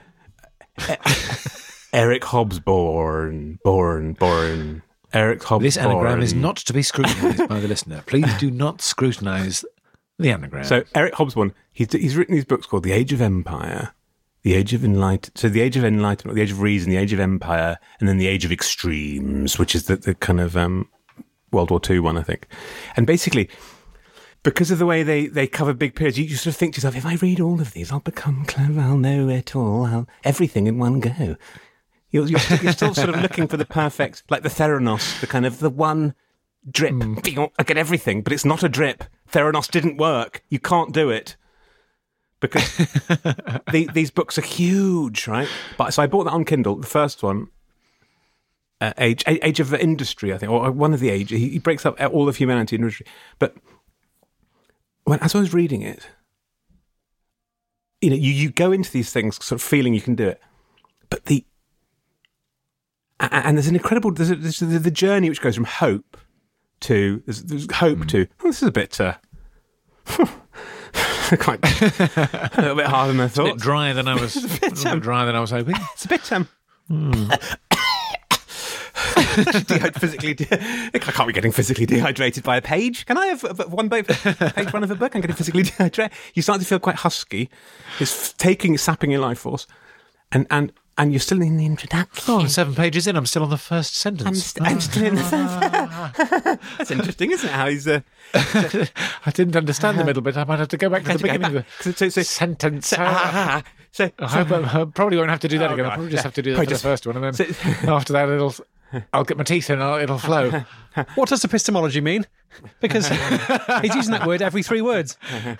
Eric Hobsbawm, born, born. Eric Hobsbawm. This anagram is not to be scrutinised by the listener. Please do not scrutinise the anagram. So Eric Hobsbawm, he's he's written these books called The Age of Empire, The Age of Enlightenment, so The Age of Enlightenment, The Age of Reason, The Age of Empire, and then The Age of Extremes, which is the, the kind of um, World War Two one, I think. And basically, because of the way they, they cover big periods, you, you sort of think to yourself, if I read all of these, I'll become clever, I'll know it all, I'll, everything in one go. You're, you're, still, you're still sort of looking for the perfect, like the Theranos, the kind of the one drip. Mm. I get everything, but it's not a drip. Theranos didn't work. You can't do it. Because the, these books are huge, right? But so I bought that on Kindle, the first one, uh, Age Age of Industry, I think, or one of the Age. He, he breaks up all of humanity in industry. But when as I was reading it, you know, you, you go into these things sort of feeling you can do it, but the and there's an incredible there's, a, there's the, the journey which goes from hope to there's, there's hope mm. to oh, this is a bit. Uh, Quite a little bit harder than I thought. It's a bit drier than I was. It's a bit, um, a bit drier than I was hoping. It's a bit um. Mm. de- physically, de- I can't be getting physically dehydrated by a page. Can I have one page one of a book? I'm getting physically dehydrated. You start to feel quite husky. It's taking, sapping your life force, and and and you're still in the introduction. Oh, seven pages in, I'm still on the first sentence. I'm, st- I'm still in the first. That's interesting, isn't it? How he's. Uh, I didn't understand the middle bit. I might have to go back to the beginning of the so, so, sentence. So, uh, so, I, hope I, I probably won't have to do that oh again. God. I'll probably just have to do that for just, the first one, and then so, after that, it'll. I'll get my teeth in and it'll flow. What does epistemology mean? Because he's using that word every three words.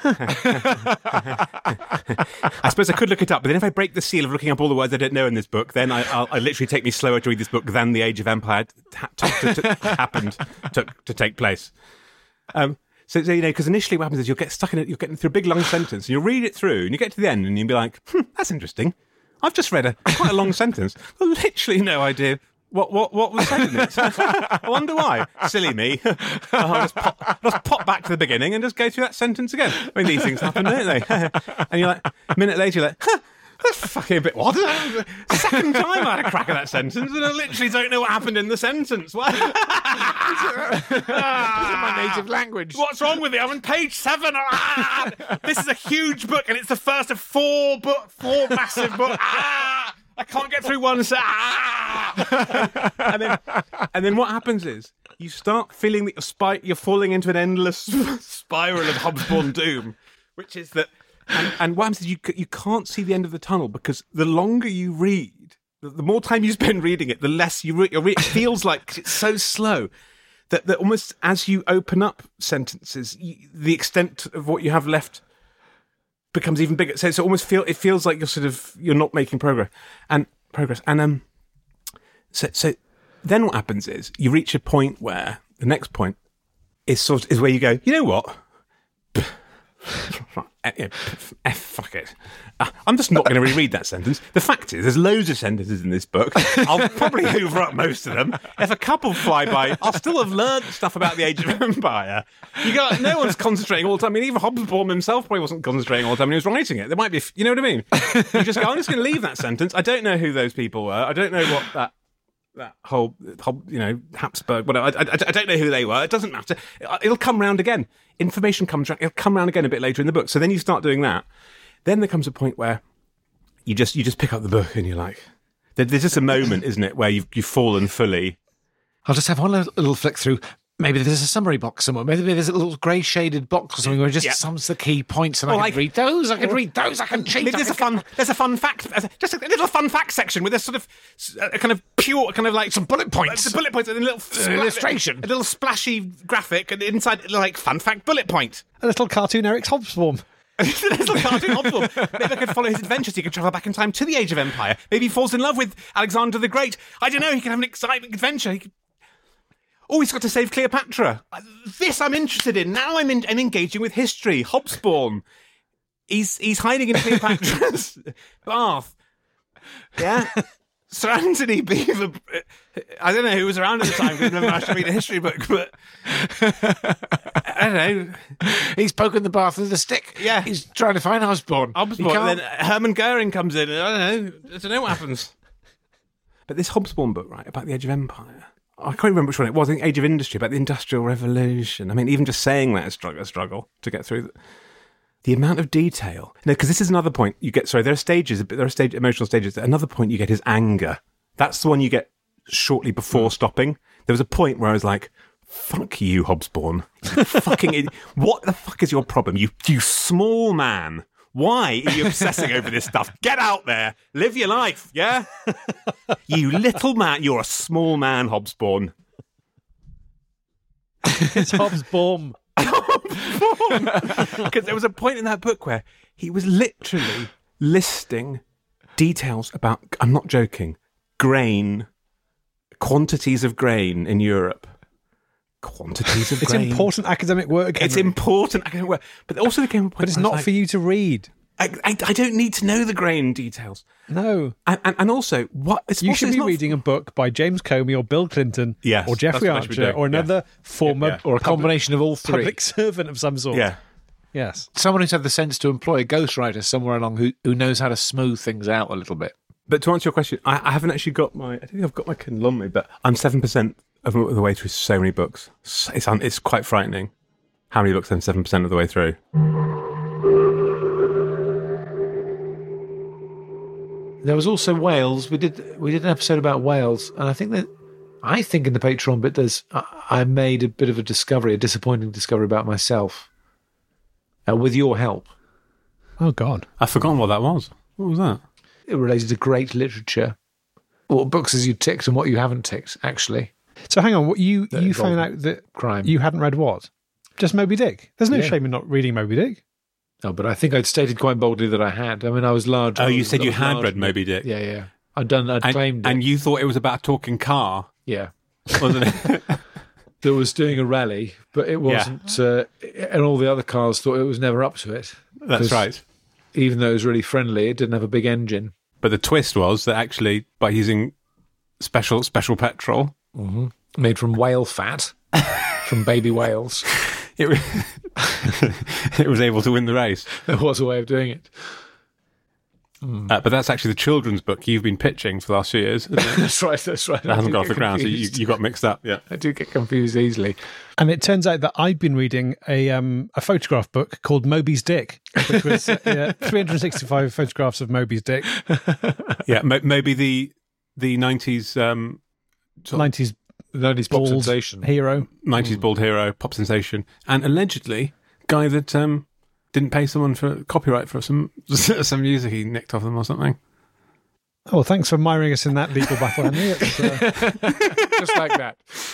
I suppose I could look it up, but then if I break the seal of looking up all the words I don't know in this book, then I, I'll, I'll literally take me slower to read this book than the Age of Empire ha- t- t- t- happened to, to take place. Um, so, so, you know, because initially what happens is you'll get stuck in it, you're getting through a big long sentence, and you'll read it through, and you get to the end, and you'll be like, hmm, that's interesting. I've just read a quite a long sentence. I've literally no idea what what what was said in it. I wonder why. Silly me. I'll just pop, just pop back to the beginning and just go through that sentence again. I mean, these things happen, don't they? And you're like, a minute later, you're like, huh, that's fucking a bit odd. Second time I had a crack at that sentence, and I literally don't know what happened in the sentence. What? This is my native language. What's wrong with it? I'm on page seven. Ah! This is a huge book, and it's the first of four book, four massive books. Ah! I can't get through one. So, ah! and then, and then what happens is you start feeling that you're, spy- you're falling into an endless spiral of Hobsbawm doom, which is that. And, and what happens is you you can't see the end of the tunnel because the longer you read, the, the more time you spend reading it, the less you read. Re- it feels like it's so slow that, that almost as you open up sentences, you, the extent of what you have left becomes even bigger. So, so it almost feel it feels like you're sort of you're not making progress and progress. And um, so so then what happens is you reach a point where the next point is sort of, is where you go, you know what. eh, eh, f- eh, fuck it. Uh, I'm just not going to reread that sentence. The fact is, there's loads of sentences in this book. I'll probably hoover up most of them. If a couple fly by, I'll still have learned stuff about the Age of Empire. You got no one's concentrating all the time. I mean, even Hobsbawm himself probably wasn't concentrating all the time when he was writing it. There might be, you know what I mean? You just go, I'm just going to leave that sentence. I don't know who those people were. I don't know what that. That whole, whole, you know, Habsburg, whatever. I, I, I don't know who they were. It doesn't matter. It'll come round again. Information comes round. It'll come round again a bit later in the book. So then you start doing that. Then there comes a point where you just you just pick up the book and you're like, there's just a moment, isn't it, where you've you've fallen fully. I'll just have one little, little flick through. Maybe there's a summary box somewhere. Maybe there's a little grey shaded box or something where it just Yeah. sums the key points, and Or I like- can read those. I can read those. I can cheat. Maybe I there's a can fun there's a fun fact, just a little fun fact section with a sort of a kind of pure kind of like some bullet points, some bullet points, and a little An illustration. a little splashy graphic, and inside like fun fact bullet point. A little cartoon Eric's Hobsbawm. Little cartoon Hobsbawm. Maybe I could follow his adventures. He could travel back in time to the Age of Empire. Maybe he falls in love with Alexander the Great. I don't know. He can have an exciting adventure. He could... Oh, he's got to save Cleopatra. This I'm interested in. Now I'm, in, I'm engaging with history. Hobsbawm. He's he's hiding in Cleopatra's bath. Yeah. Sir Anthony Beaver. I don't know who was around at the time because I've never actually read a history book, but I don't know. He's poking the bath with a stick. Yeah. He's trying to find Hobsbawm. He Hobsbawm. can't- And then Hermann Goering comes in. And I don't know. I don't know what happens. But this Hobsbawm book, right, about the Age of Empire. I can't remember which one it was. I think Age of Industry, about the Industrial Revolution. I mean, even just saying that is struggle, a struggle to get through. The amount of detail. No, because this is another point you get. Sorry, there are stages. There are stage emotional stages. Another point you get is anger. That's the one you get shortly before stopping. There was a point where I was like, "Fuck you, Hobsbawm! You fucking idiot. What the fuck is your problem? You you small man. Why are you obsessing over this stuff? Get out there, live your life. Yeah, you little man. You're a small man, Hobsbawm." It's Hobsbawm. Because there was a point in that book where he was literally listing details about, I'm not joking, grain, quantities of grain in Europe. Quantities of It's grain. important academic work. It's Henry. important. I can work. But also there came a point But it's where I was not like, for you to read. I, I, I don't need to know the grain details. No. And, and, and also, what it's You also, should it's be not- reading a book by James Comey or Bill Clinton Yes, or Jeffrey that's what I should be Archer doing, or another yeah. former Yeah, or a combination of all three. public servant of some sort. Yeah. Yes. Someone who's had the sense to employ a ghostwriter somewhere along who, who knows how to smooth things out a little bit. But to answer your question, I, I haven't actually got my. I think I've got my Kindle on me, but I'm seven percent of the way through so many books. It's un, it's quite frightening how many books I'm seven percent of the way through. There was also Wales. We did we did an episode about Wales, and I think that I think in the Patreon bit there's I, I made a bit of a discovery, a disappointing discovery about myself, uh, with your help. Oh, God. I've forgotten what that was. What was that? It related to great literature, what books as you ticked and what you haven't ticked. Actually, So hang on. What you, That you found involved out that crime. you hadn't read what? Just Moby Dick. There's no Yeah. shame in not reading Moby Dick. Oh, but I think I'd stated quite boldly that I had. I mean, I was large. Oh, I you was- said I you was had large. read Moby Dick. Yeah, yeah. I'd done. I'd And, claimed it. and you thought it was about a talking car, yeah. wasn't it? That was doing a rally, but it wasn't. Uh, and all the other cars thought it was never up to it. That's 'Cause right. Even though it was really friendly, it didn't have a big engine. But the twist was that actually, by using special special petrol, Made from whale fat, from baby whales. it was, it was able to win the race. There was a way of doing it. Uh, but that's actually the children's book you've been pitching for the last few years. Isn't it? That's right, that's right. That hasn't got off the ground, so you, you got mixed up. Yeah. I do get confused easily. And it turns out that I've been reading a um, a photograph book called Moby's Dick, which was uh, yeah, three hundred sixty-five photographs of Moby's Dick, Yeah, mo- maybe the the nineties um, nineties nineties pop bald sensation. hero. nineties bald hero, pop sensation, and allegedly guy that um, didn't pay someone for copyright for some some music he nicked off them or something. Oh, thanks for miring us in that legal battle, Henry. It's, uh, Just like that.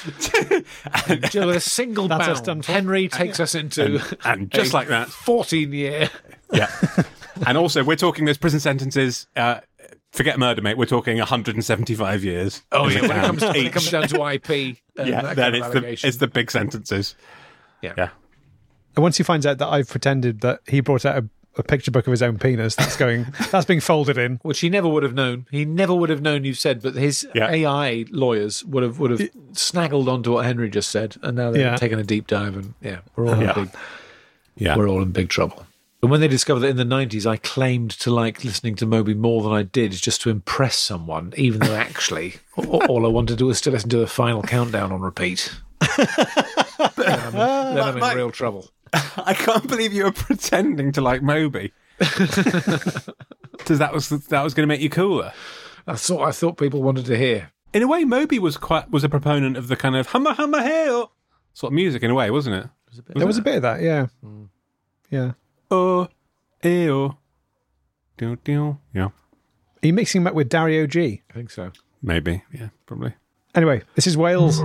and with a single That's us bound, done for. Henry takes us into And just a like that, fourteen year. yeah. And also, we're talking those prison sentences. Uh, forget murder, mate. We're talking one hundred seventy-five years. Oh, as yeah, it when it, comes, counts when it each. comes down to I P. And Yeah, that then kind it's of the allegation. it's the big sentences. Yeah. Yeah. and once he finds out that I've pretended that he brought out a, a picture book of his own penis. That's going. That's being folded in. Which he never would have known. He never would have known you've said, but his Yeah. A I lawyers would have would have snaggled onto what Henry just said, and now they've Yeah. taken a deep dive, and yeah, we're all Yeah. in big, Yeah. we're all in big trouble. And when they discovered that in the nineties I claimed to like listening to Moby more than I did just to impress someone, even though actually all, all I wanted to do was to listen to the Final Countdown on repeat, then I'm, then I'm in Like- real trouble. I can't believe you were pretending to like Moby. Because that was that was going to make you cooler. That's what I thought people wanted to hear. In a way, Moby was quite was a proponent of the kind of humma humma hail sort of music. In a way, wasn't it? There was a bit of that, yeah, yeah. Oh, ew, do do. Yeah, Are you mixing him up with Dario G? I think so. maybe. Yeah, probably. Anyway, this is Wales.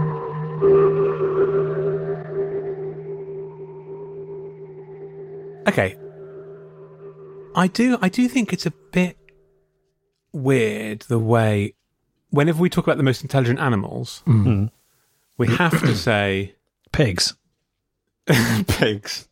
Okay. I do I do think it's a bit weird the way whenever we talk about the most intelligent animals, we have to say Pigs. pigs.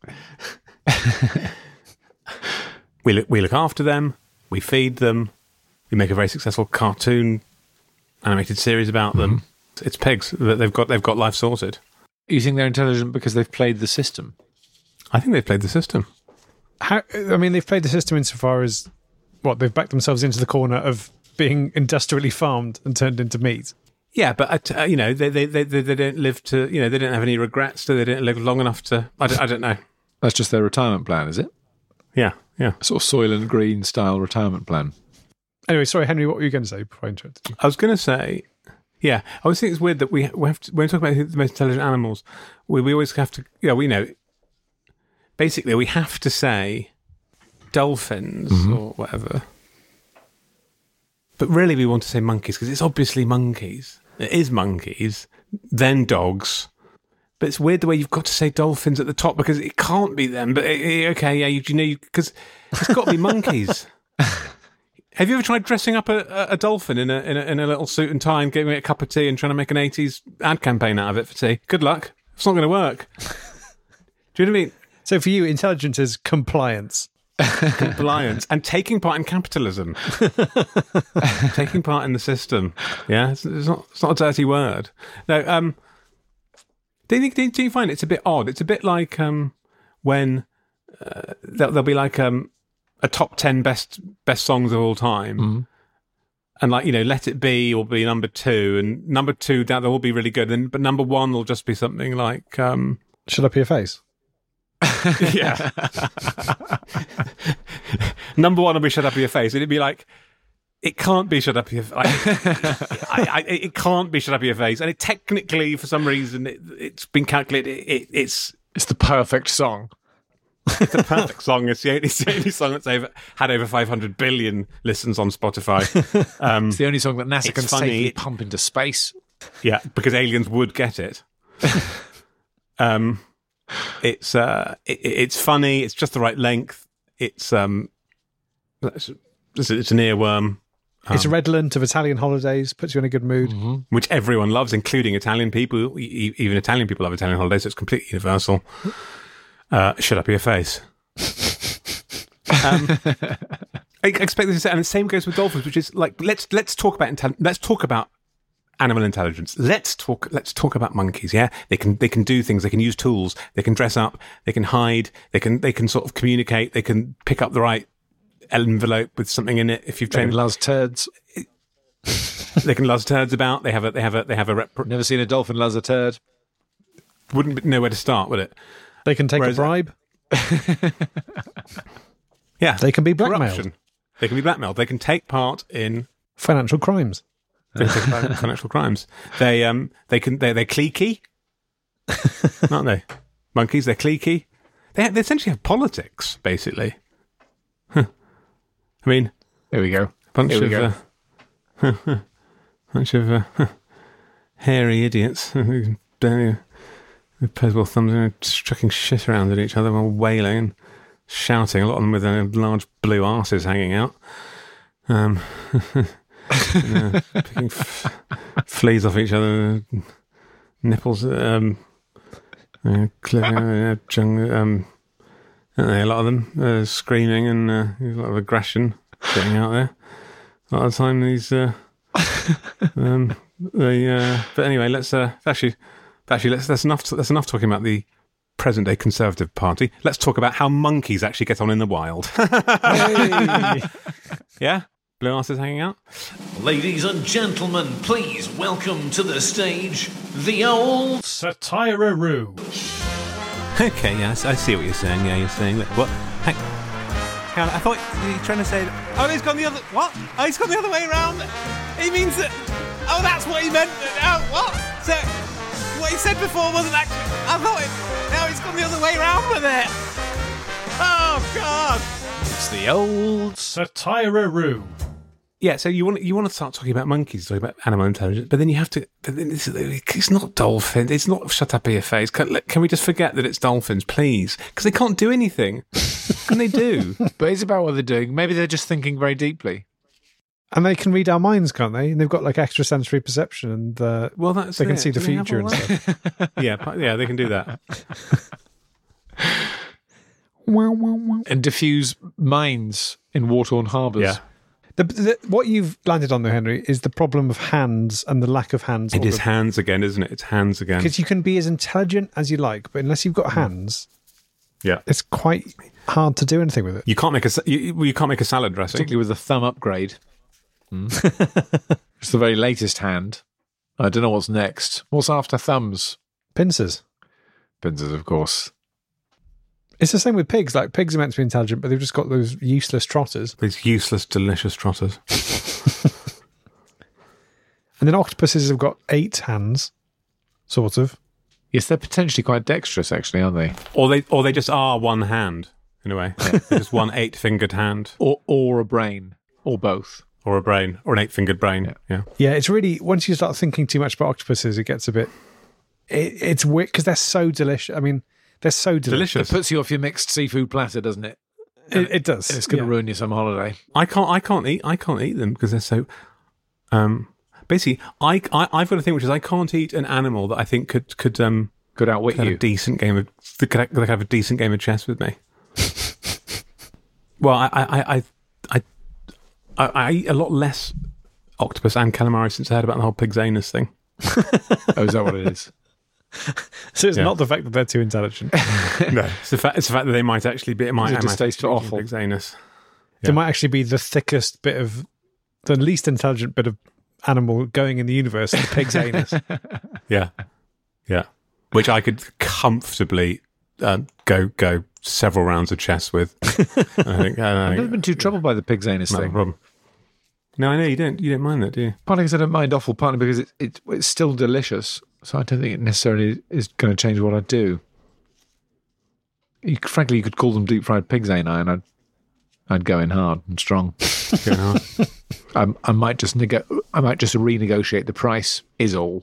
we look we look after them, we feed them, we make a very successful cartoon animated series about them. It's pigs. They've got they've got life sorted. You think they're intelligent because they've played the system? I think they've played the system. How, I mean, they've played the system insofar as what they've backed themselves into the corner of being industrially farmed and turned into meat. Yeah, but uh, you know, they, they they they don't live to you know they don't have any regrets. So they don't live long enough to. I don't, I don't know. That's just their retirement plan, is it? Yeah, yeah. A sort of Soil and Green style retirement plan. Anyway, sorry, Henry, what were you going to say before I interrupted you? I was going to say, yeah, I always think it's weird that we we have to, when we talk about the most intelligent animals, we we always have to, yeah, we know. Basically, we have to say dolphins or whatever, but really we want to say monkeys because it's obviously monkeys. It is monkeys, then dogs. But it's weird the way you've got to say dolphins at the top because it can't be them. But eh, okay, yeah, you, you know, because it's got to be monkeys. Have you ever tried dressing up a, a, a dolphin in a, in a in a little suit and tie and giving it a cup of tea and trying to make an eighties ad campaign out of it for tea? Good luck. It's not going to work. Do you know what I mean? So for you, intelligence is compliance. Compliance and taking part in capitalism, taking part in the system. Yeah, it's, it's not it's not a dirty word. No. Um, do you think? Do you, do you find it's a bit odd? It's a bit like um, when uh, there'll, there'll be like um, a top ten best best songs of all time. Mm. And like, you know, Let It Be will be number two, and number two, that they'll all be really good. And but number one will just be something like, um, Shut up your face. yeah. Number one will be Shut Up Your Face. It'd be like, it can't be Shut Up Your Face. I, I, it can't be Shut Up Your Face. And it technically, for some reason, it, it's been calculated. It, it, it's It's the perfect song. it's a perfect song. It's the only, it's the only song that's over, had over five hundred billion listens on Spotify. Um, It's the only song that NASA It's can funny. safely pump into space. Yeah, because aliens would get it. um, it's uh, it, it's funny. It's just the right length. It's um, it's, it's an earworm, It's redolent of Italian holidays, puts you in a good mood. which everyone loves, including Italian people. E- e- Even Italian people love Italian holidays. So it's completely universal. Uh, shut up your face. um, I expect this to say, and the same goes with dolphins, which is like let's let's talk about intel- let's talk about animal intelligence. Let's talk. Let's talk about monkeys. Yeah, they can they can do things. They can use tools. They can dress up. They can hide. They can they can sort of communicate. They can pick up the right envelope with something in it. If you've Train trained, loves turds. they can luzz turds about. They have a they have a they have a rep- Never seen a dolphin loves a turd. wouldn't know where to start, would it? They can take Whereas- a bribe. Yeah, They can be blackmailed. corruption. They can be blackmailed. They can take part in Financial crimes. They take part in financial crimes. They um they can they they're cliquey, aren't they? Monkeys. They're cliquey. They they essentially have politics, basically. Huh. I mean, There we go. a bunch Here we of uh, bunch of uh, hairy idiots who barely with opposable thumbs and chucking shit around at each other while wailing and shouting. A lot of them with their large blue arses hanging out. Um. and, uh, picking f- fleas off each other, nipples, um, uh, cl- uh, jung- um, Aren't they? A lot of them uh, screaming and uh, there's a lot of aggression getting out there. A lot of the time, these. Uh, um, they, uh, but anyway, let's uh, actually, actually, let's that's enough. That's enough talking about the present day Conservative Party. Let's talk about how monkeys actually get on in the wild. Hey. Yeah, blue asses hanging out. Ladies and gentlemen, please welcome to the stage the old Satire-roo. Okay, yes, I see what you're saying. Yeah, you're saying that. What? Hang, hang on, I thought you were trying to say. Oh, he's gone the other. What? Oh, he's gone the other way around. He means that. Oh, that's what he meant. Oh, what? So, what he said before wasn't actually. I thought it. Now he's gone the other way around with it. Oh God! It's the old Satire-roo. Yeah, so you want you want to start talking about monkeys, talking about animal intelligence, but then you have to. But then it's, it's not dolphins. It's not shut up in your face. Can, can we just forget that it's dolphins, please? Because they can't do anything, and they do. But it's about what they're doing. Maybe they're just thinking very deeply. And they can read our minds, can't they? And they've got like extrasensory perception, and uh, well, that's they can it. see the Do they have future all and that? stuff. yeah, yeah, they can do that. And diffuse minds in war-torn harbours. Yeah. The, the, what you've landed on, though, Henry, is the problem of hands and the lack of hands. It is hands again, isn't it? It's hands again. Because you can be as intelligent as you like, but unless you've got hands, yeah, it's quite hard to do anything with it. You can't make a you, you can't make a salad dressing, particularly with the thumb upgrade. Mm. It's the very latest hand. I don't know what's next. What's after thumbs? Pincers. Pincers, of course. It's the same with pigs. Like, pigs are meant to be intelligent, but they've just got those useless trotters. These useless, delicious trotters. And then octopuses have got eight hands, sort of. Yes, they're potentially quite dexterous, actually, aren't they? Or they, or they just are one hand in a way. Yeah. They're just one eight-fingered hand, or or a brain, or both, or a brain, or an eight-fingered brain. Yeah, yeah. yeah it's really, once you start thinking too much about octopuses, it gets a bit. It, it's weird because they're so delicious. I mean. They're so delicious. delicious. It puts you off your mixed seafood platter, doesn't it? It, it does. And it's going to yeah. ruin your summer holiday. I can't. I can't eat. I can't eat them because they're so. Um, basically, I, I I've got a thing which is I can't eat an animal that I think could could um could outwit could you. Have a decent game of could, could have a decent game of chess with me. Well, I I I I I, I eat a lot less octopus and calamari since I heard about the whole pig's anus thing. Oh, is that what it is? So it's yeah. not the fact that they're too intelligent. No, it's the fact. It's the fact that they might actually be. It might it just taste awful. Pig's anus. Yeah. They might actually be the thickest bit of, the least intelligent bit of animal going in the universe. The pig's anus. Yeah, yeah. Which I could comfortably uh, go go several rounds of chess with. I think, I I've never been too troubled by the pig's anus not thing. A problem. No, I know you don't. You don't mind that, do you? Partly because I don't mind offal. Partly because it, it it's still delicious. So I don't think it necessarily is going to change what I do. You, frankly, you could call them deep fried pigs, ain't I? And I'd, I'd go in hard and strong. Go in hard. I, I might just nego- I might just renegotiate the price. Is all.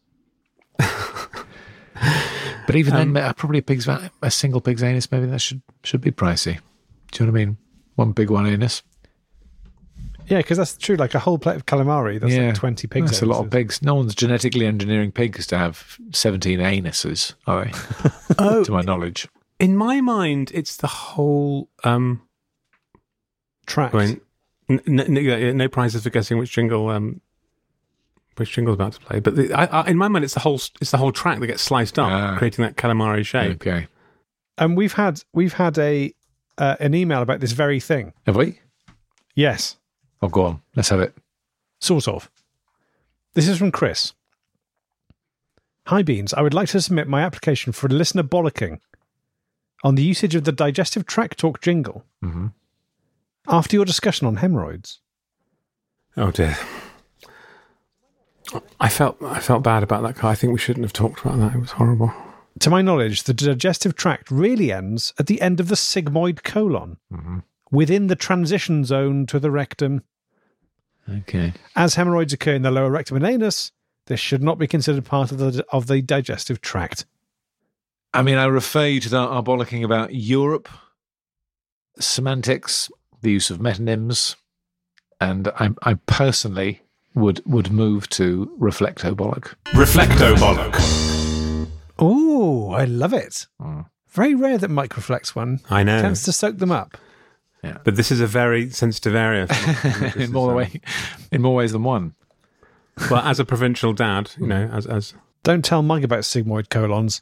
But even um, then, probably a pig's a single pig's anus. Maybe that should should be pricey. Do you know what I mean? One big one anus. Yeah, because that's true. Like a whole plate of calamari, that's yeah, like twenty pigs. That's anuses. A lot of pigs. No one's genetically engineering pigs to have seventeen anuses, are they? Oh, to my knowledge. In my mind, it's the whole um, track. I mean, n- n- no prizes for guessing which jingle, um, which jingle's about to play. But the, I, I, in my mind, it's the whole it's the whole track that gets sliced up, ah, creating that calamari shape. Okay. And we've had we've had a uh, an email about this very thing. Have we? Yes. Oh, go on. Let's have it. Sort of. This is from Chris. Hi, Beans. I would like to submit my application for listener bollocking on the usage of the Digestive Tract Talk jingle mm-hmm. after your discussion on hemorrhoids. Oh, dear. I felt I felt bad about that. I think we shouldn't have talked about that. It was horrible. To my knowledge, the digestive tract really ends at the end of the sigmoid colon, mm-hmm. within the transition zone to the rectum. Okay. As hemorrhoids occur in the lower rectum and anus, this should not be considered part of the of the digestive tract. I mean, I refer you to the, our bollocking about Europe, semantics, the use of metonyms, and I, I personally would would move to reflecto bollock. Reflecto bollock. Oh, I love it. Mm. Very rare that Mike reflects one. I know. Tends to soak them up. But this is a very sensitive area. in more way, in more ways than one. Well, as a provincial dad, you know, as as Don't tell Mike about sigmoid colons.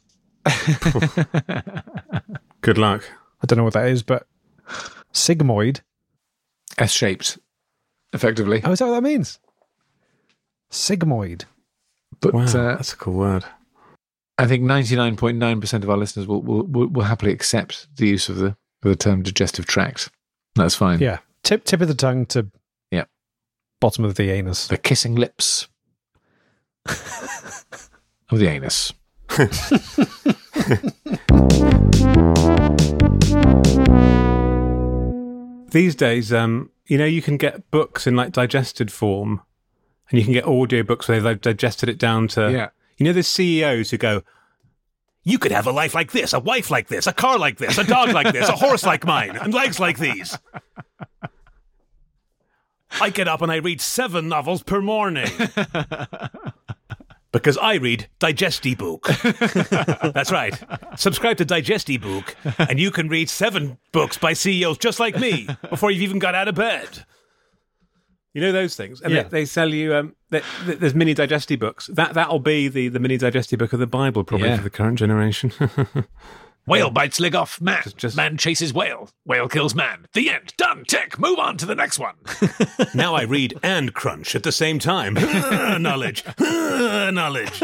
good luck. I don't know what that is, but sigmoid. S-shaped, effectively. Oh, is that what that means? Sigmoid. But Wow, uh, that's a cool word. I think ninety-nine point nine percent of our listeners will, will will will happily accept the use of the of the term digestive tract. That's fine. Yeah. Tip tip of the tongue to Yeah. bottom of the anus. The kissing lips of the anus. These days, um, you know, you can get books in like digested form, and you can get audio books where they've digested it down to. Yeah. You know, there's C E Os who go, You could have a life like this, a wife like this, a car like this, a dog like this, a horse like mine, and legs like these. I get up and I read seven novels per morning. Because I read Digesti Book. That's right. Subscribe to Digesti Book, and you can read seven books by C E Os just like me before you've even got out of bed. you know those things, and Yeah. they, they sell you. Um, they, they, there's mini digesti books. That that'll be the the mini digesti book of the Bible, probably Yeah. for the current generation. Whale bites leg off man. Just- just- Man chases whale. Whale kills man. The end. Done. Tick. Move on to the next one. Now I read and crunch at the same time. Knowledge. Knowledge.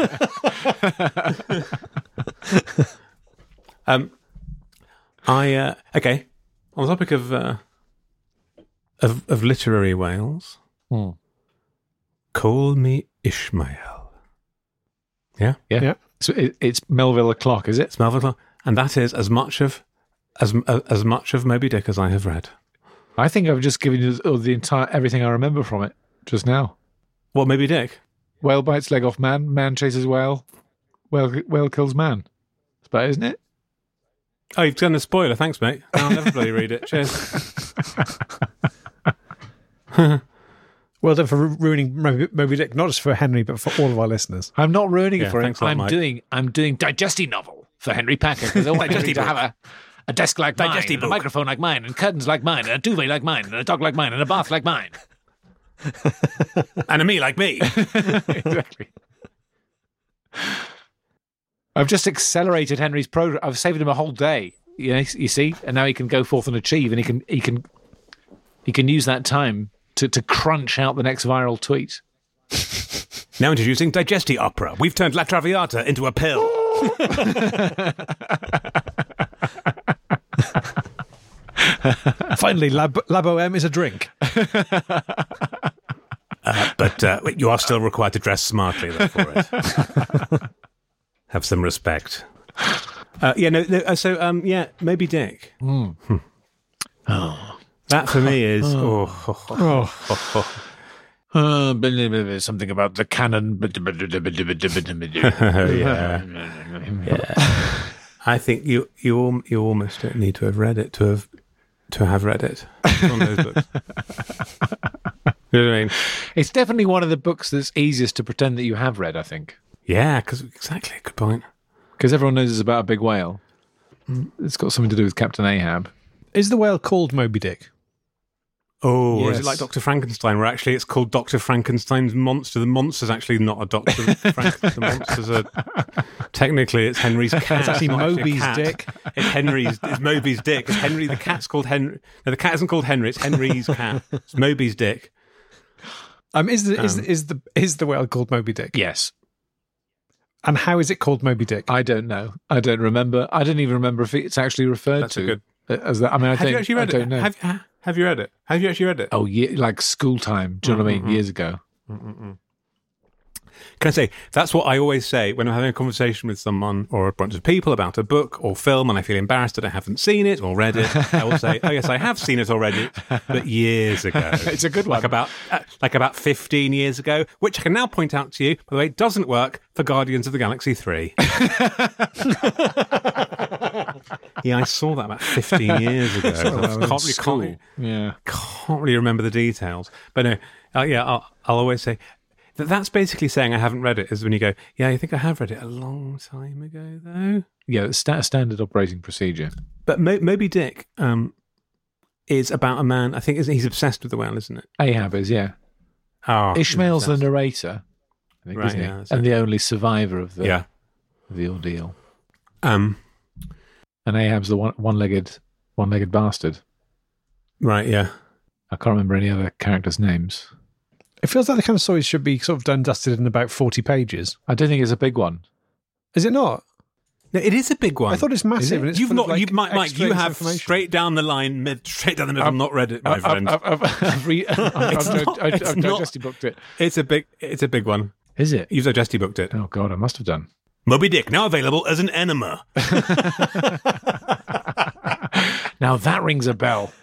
Um, I uh, okay. On the topic of uh, of of literary whales, Hmm. call me Ishmael. Yeah, Yeah. Yeah. So it, it's Melville O'Clock, is it? it's Melville Clark, and that is as much of as uh, as much of Moby Dick as I have read. I think I've just given you the, the entire everything I remember from it just now. What Moby Dick? Whale bites leg off man. Man chases whale. Whale whale kills man. That's about it, isn't it? Oh, you've done a spoiler. Thanks, mate. I'll never bloody read it. Cheers. Well done for ru- ruining Moby, Moby Dick, not just for Henry, but for all of our listeners. I'm not ruining Yeah, it for him. thanks a lot, I'm Mike. doing I'm doing Digesti novel for Henry Packer because I want Henry to have a, a desk like mine, Digesti and a book. microphone like mine, and curtains like mine, and a duvet like mine, and a dog like mine, and a bath like mine. And a me like me. exactly. I've just accelerated Henry's progress. I've saved him a whole day. You know, you see, and now he can go forth and achieve, and he can he can he can use that time to to crunch out the next viral tweet. Now introducing Digesti Opera. We've turned La Traviata into a pill. Finally, Lab, Labo M is a drink. But uh, you are still required to dress smartly though, for it. Have some respect. Uh, yeah, no. no uh, so, um, yeah, Moby Dick. Mm. Oh. That for me is oh, Oh, Uh, blah, blah, blah, blah, something about the canon. yeah. yeah. I think you you al- you almost don't need to have read it to have to have read it. It's one of those books. You know what I mean? It's definitely one of the books that's easiest to pretend that you have read. I think Yeah, because exactly. Good point. because everyone knows it's about a big whale. It's got something to do with Captain Ahab. is the whale called Moby Dick? Oh, or is it Yes. like Doctor Frankenstein, where actually it's called Doctor Frankenstein's monster? The monster's actually not a doctor. Frank, the monster's a. Technically, it's Henry's cat. It's actually not a Moby's cat. dick. It's Henry's. It's Moby's dick. It's Henry. The cat's called Henry. No, the cat isn't called Henry. It's Henry's cat. It's Moby's dick. Um, is the is, Um, is the is the whale called Moby Dick? Yes, And how is it called Moby Dick? I don't know. I don't remember. I don't even remember if it's actually referred That's a to good. as that. I mean, I Have don't. you actually read I don't it? know. Have, ha- have you read it? Have you actually read it? Oh, yeah, like school time. Do you know what I mean? Years ago. Can I say, that's what I always say when I'm having a conversation with someone or a bunch of people about a book or film and I feel embarrassed that I haven't seen it or read it. I will say, oh yes, I have seen it or read it, but years ago. It's a good one. Like about, uh, like about fifteen years ago, which I can now point out to you, by the way, doesn't work for Guardians of the Galaxy three. Yeah, I saw that about fifteen years ago. I was in can't, really, school. can't, Yeah. can't really remember the details. But no, uh, yeah, I'll, I'll always say, That that's basically saying I haven't read it. Is when you go, yeah, I think I have read it a long time ago, though. Yeah, it's sta- standard operating procedure. But Mo- Moby Dick um, is about a man. I think is- he's obsessed with the whale, isn't it? Ahab is, yeah. Oh, Ishmael's the narrator, I think, Right, isn't he? yeah, that's And it. the only survivor of the, yeah. of the ordeal. Um, And Ahab's the one, one-legged, one-legged bastard. right. Yeah. I can't remember any other characters' names. It feels like the kind of stories should be sort of done dusted in about forty pages. I don't think it's a big one. Is it not? No, it is a big one. I thought it's massive. And it's You've full not, of, like, you, Mike, Mike, extra you have information. straight down the line, mid, straight down the middle, not read it, my I've, friend. I've, I've, I've, re- I've, I've, not- I've, it's I've not- digested booked it. It's a big, it's a big one. Is it? You've digested booked it. Oh, God, I must have done. Moby Dick, now available as an enema. Now that rings a bell.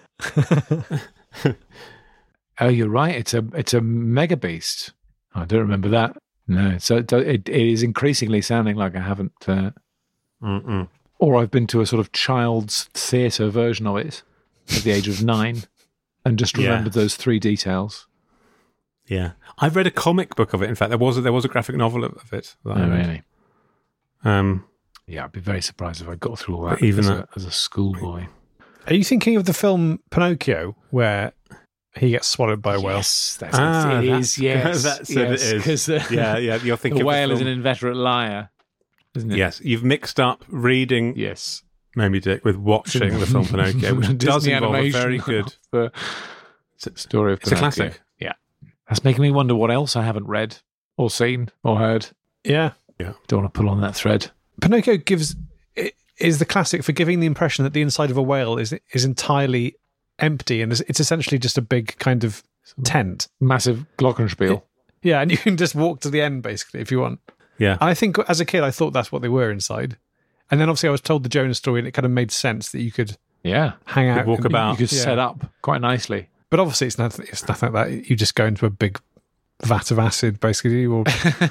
Oh, you're right. It's a it's a mega beast. I don't remember that. No, so it, it, it is increasingly sounding like I haven't, uh, Mm-mm. or I've been to a sort of child's theatre version of it at the age of nine, and just Yeah. remembered those three details. Yeah, I've read a comic book of it. In fact, there was a, there was a graphic novel of, of it. that I Oh, read. really? Um, Yeah, I'd be very surprised if I got through all that But even as, that- a, as a schoolboy. Are you thinking of the film Pinocchio, where he gets swallowed by a whale? Yes, that's Ah, it. It that's- is. Yes, that's it, yes, it is. 'cause the, yeah, yeah. You're thinking the of whale is an film. inveterate liar, isn't it? Yes, you've mixed up reading Yes. Moby Dick with watching the film Pinocchio, which does Disney involve a animation very good. of the story of It's a Pinocchio. classic. Yeah, that's making me wonder what else I haven't read or seen or heard. Yeah. Don't want to pull on that thread. Pinocchio gives i- is the classic for giving the impression that the inside of a whale is is entirely empty and it's, it's essentially just a big kind of tent. Massive glockenspiel. Yeah, and you can just walk to the end basically if you want. Yeah, And I think as a kid I thought that's what they were inside. And then obviously I was told the Jonah story and it kind of made sense that you could Yeah, hang out, walk and- about. you could Yeah. set up quite nicely. But obviously it's nothing. It's nothing like that. You just go into a big vat of acid, basically. Or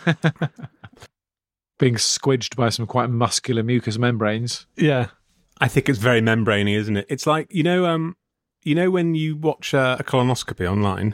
Being squidged by some quite muscular mucous membranes. yeah, I think it's very membraney, isn't it? It's like you know, um, you know when you watch uh, a colonoscopy online.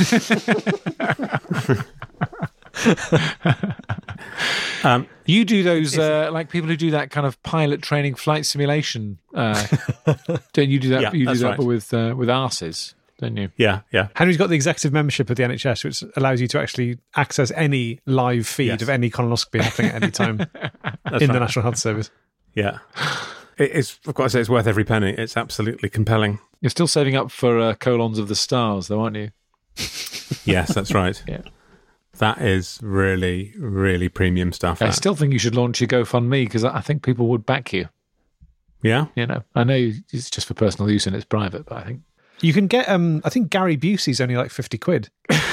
um, You do those uh, like people who do that kind of pilot training, flight simulation. Uh, don't you do that? Yeah, you do that's that, right. but with uh, with arses, don't you? yeah, yeah, Henry's got the executive membership of the N H S, which allows you to actually access any live feed Yes. of any colonoscopy happening at any time that's in the right. National Health Service. yeah. It, it's I've got to say it's worth every penny. It's absolutely compelling. You're still saving up for uh, colons of the stars, though, aren't you? Yes, that's right. Yeah. That is really, really premium stuff. I that. still think you should launch your GoFundMe because I I think people would back you. yeah. You know, I know it's just for personal use and it's private, but I think You can get, um, I think Gary Busey's only like fifty quid.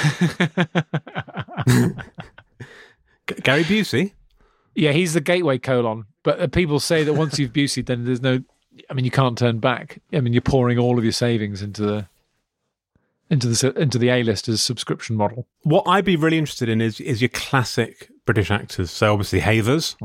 G- Gary Busey. yeah, he's the gateway colon. But uh, people say that once you've Buseyed, then there's no. I mean, you can't turn back. I mean, you're pouring all of your savings into the into the into the A-listers subscription model. What I'd be really interested in is is your classic British actors. So obviously Havers.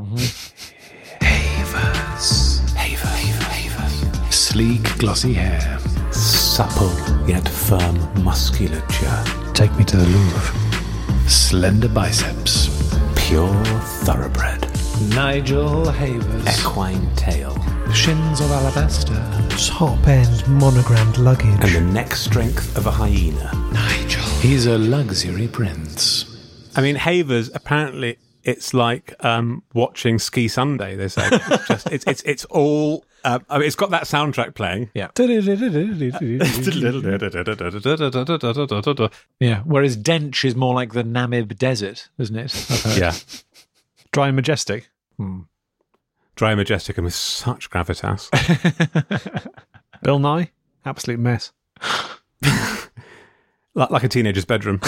Sleek, glossy hair. Supple yet firm musculature. Take me to the Louvre. Slender biceps. Pure thoroughbred. Nigel Havers. Equine tail. Shins of alabaster. Top end monogrammed luggage. And the neck strength of a hyena. He's a luxury prince. I mean, Havers, apparently it's like um, watching Ski Sunday, they say. It's just, it's, it's, it's all... Uh, I mean, it's got that soundtrack playing. Yeah. Yeah. Whereas Dench is more like the Namib Desert, isn't it? I've heard. Yeah. Dry and majestic. Hmm. Dry and majestic and with such gravitas. Bill Nye, absolute mess. like, like a teenager's bedroom.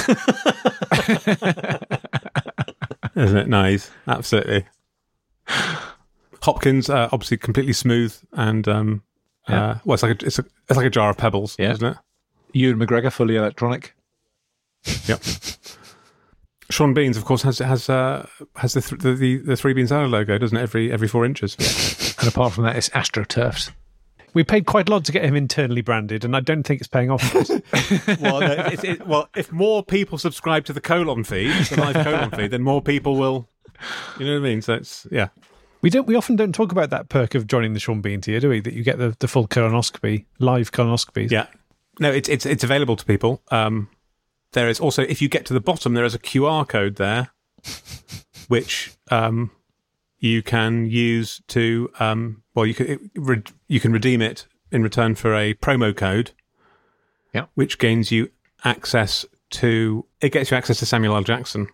Isn't it nice? Absolutely. Hopkins, uh, obviously completely smooth and um, Yeah. uh, well, it's like a, it's, a, it's like a jar of pebbles, Yeah. isn't it? Ewan McGregor, fully electronic. Yep. Sean Beans, of course, has has uh, has the, th- the the the Three Beans Owl logo, doesn't it? Every every four inches. And apart from that, it's astroturfed. We paid quite a lot to get him internally branded, and I don't think it's paying off. well, no, it's, it, well, if more people subscribe to the colon feed, the live colon feed, then more people will. You know what I mean? So it's yeah. We don't. We often don't talk about that perk of joining the Sean Bean tier, do we? That you get the, the full colonoscopy, live colonoscopies. Yeah. No, it's it's it's available to people. Um, there is also, if you get to the bottom, there is a Q R code there, which um, you can use to um, well, you can it, re- you can redeem it in return for a promo code. Yeah. Which gains you access to. It gets you access to Samuel L. Jackson.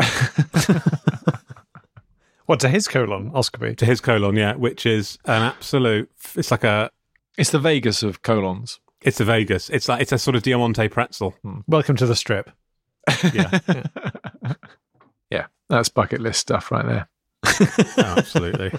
What, to his colonoscopy? To his colon, yeah, which is an absolute. It's like a. It's the Vegas of colons. It's a Vegas. It's like it's a sort of Diamante pretzel. Welcome to the strip. Yeah. Yeah, that's bucket list stuff right there. Oh, absolutely.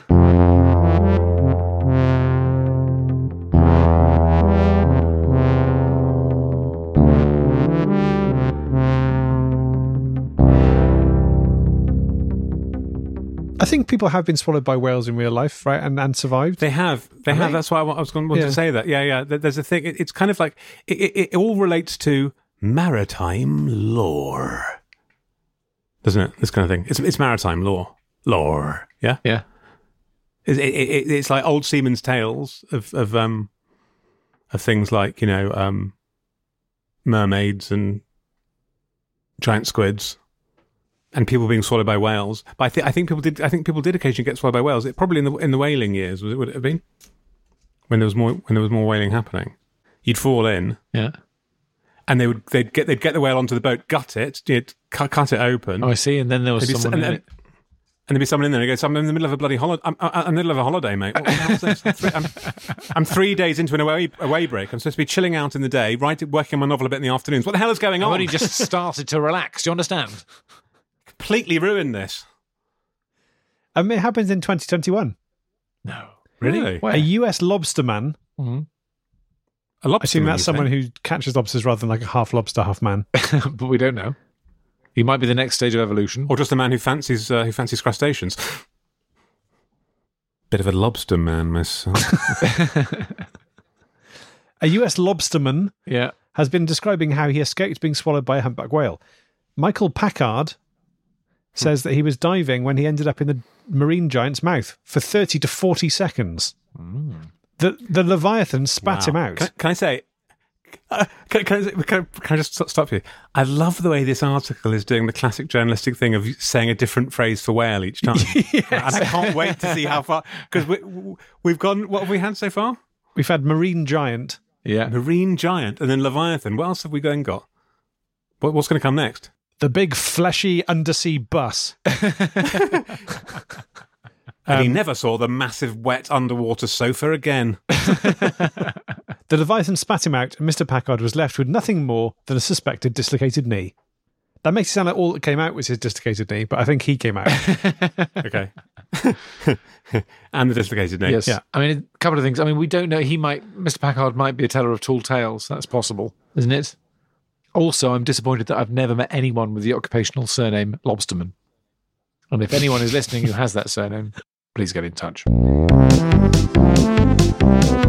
I think people have been swallowed by whales in real life, right, and, and survived. They have. They Have have. they? That's why I wa- I was going to want Yeah. to say that. Yeah, yeah. There- There's a thing. it- It's kind of like it, it, it all relates to maritime lore, doesn't it? This kind of thing. It's it's maritime lore. Lore. Yeah. Yeah. It's, it, it, it's like old seamen's tales of of um of things like you know um mermaids and giant squids. And people being swallowed by whales, but I think I think people did. I think people did occasionally get swallowed by whales. It probably in the in the whaling years. Was it? Would it have been when there was more when there was more whaling happening? You'd fall in, Yeah. and they would they'd get they'd get the whale onto the boat, gut it, you'd cut, cut it open, Oh, I see. And then there was There'd be someone s- in and, it. and there'd be someone in there. And he goes, "I'm in the middle of a bloody holiday. I'm, I'm in the middle of a holiday, mate. What the hell's this? I'm, three, I'm, I'm three days into an away away break. I'm supposed to be chilling out in the day, writing, working on my novel a bit in the afternoons. What the hell is going I've on? only just started to relax. Do you understand? Completely ruined this. I mean, it happens in twenty twenty-one. No. Really? Where? A U S lobsterman, Mhm. A lobster. I assume that's someone who catches lobsters rather than like a half lobster, half man. But we don't know. He might be the next stage of evolution. or just a man who fancies uh, who fancies crustaceans. Bit of a lobster man myself. A U S lobsterman Yeah. has been describing how he escaped being swallowed by a humpback whale. Michael Packard says that he was diving when he ended up in the marine giant's mouth for thirty to forty seconds. The the Leviathan spat him Wow. out. Can, can I say? Uh, can, can, I, can, I, can I just st- stop you? I love the way this article is doing the classic journalistic thing of saying a different phrase for whale each time, and I can't wait to see how far because we, we've gone. What have we had so far? We've had marine giant. Yeah. Marine giant, and then Leviathan. What else have we then got? What, what's going to come next? The big fleshy undersea bus. And he Um, never saw the massive wet underwater sofa again. The Leviathan spat him out, and Mister Packard was left with nothing more than a suspected dislocated knee. That makes it sound like all that came out was his dislocated knee, but I think he came out. Okay. And the dislocated knee. Yes. Yeah. I mean, a couple of things. I mean, we don't know. He might, Mister Packard might be a teller of tall tales. That's possible, isn't it? Also, I'm disappointed that I've never met anyone with the occupational surname Lobsterman. And if anyone is listening who has that surname, please get in touch.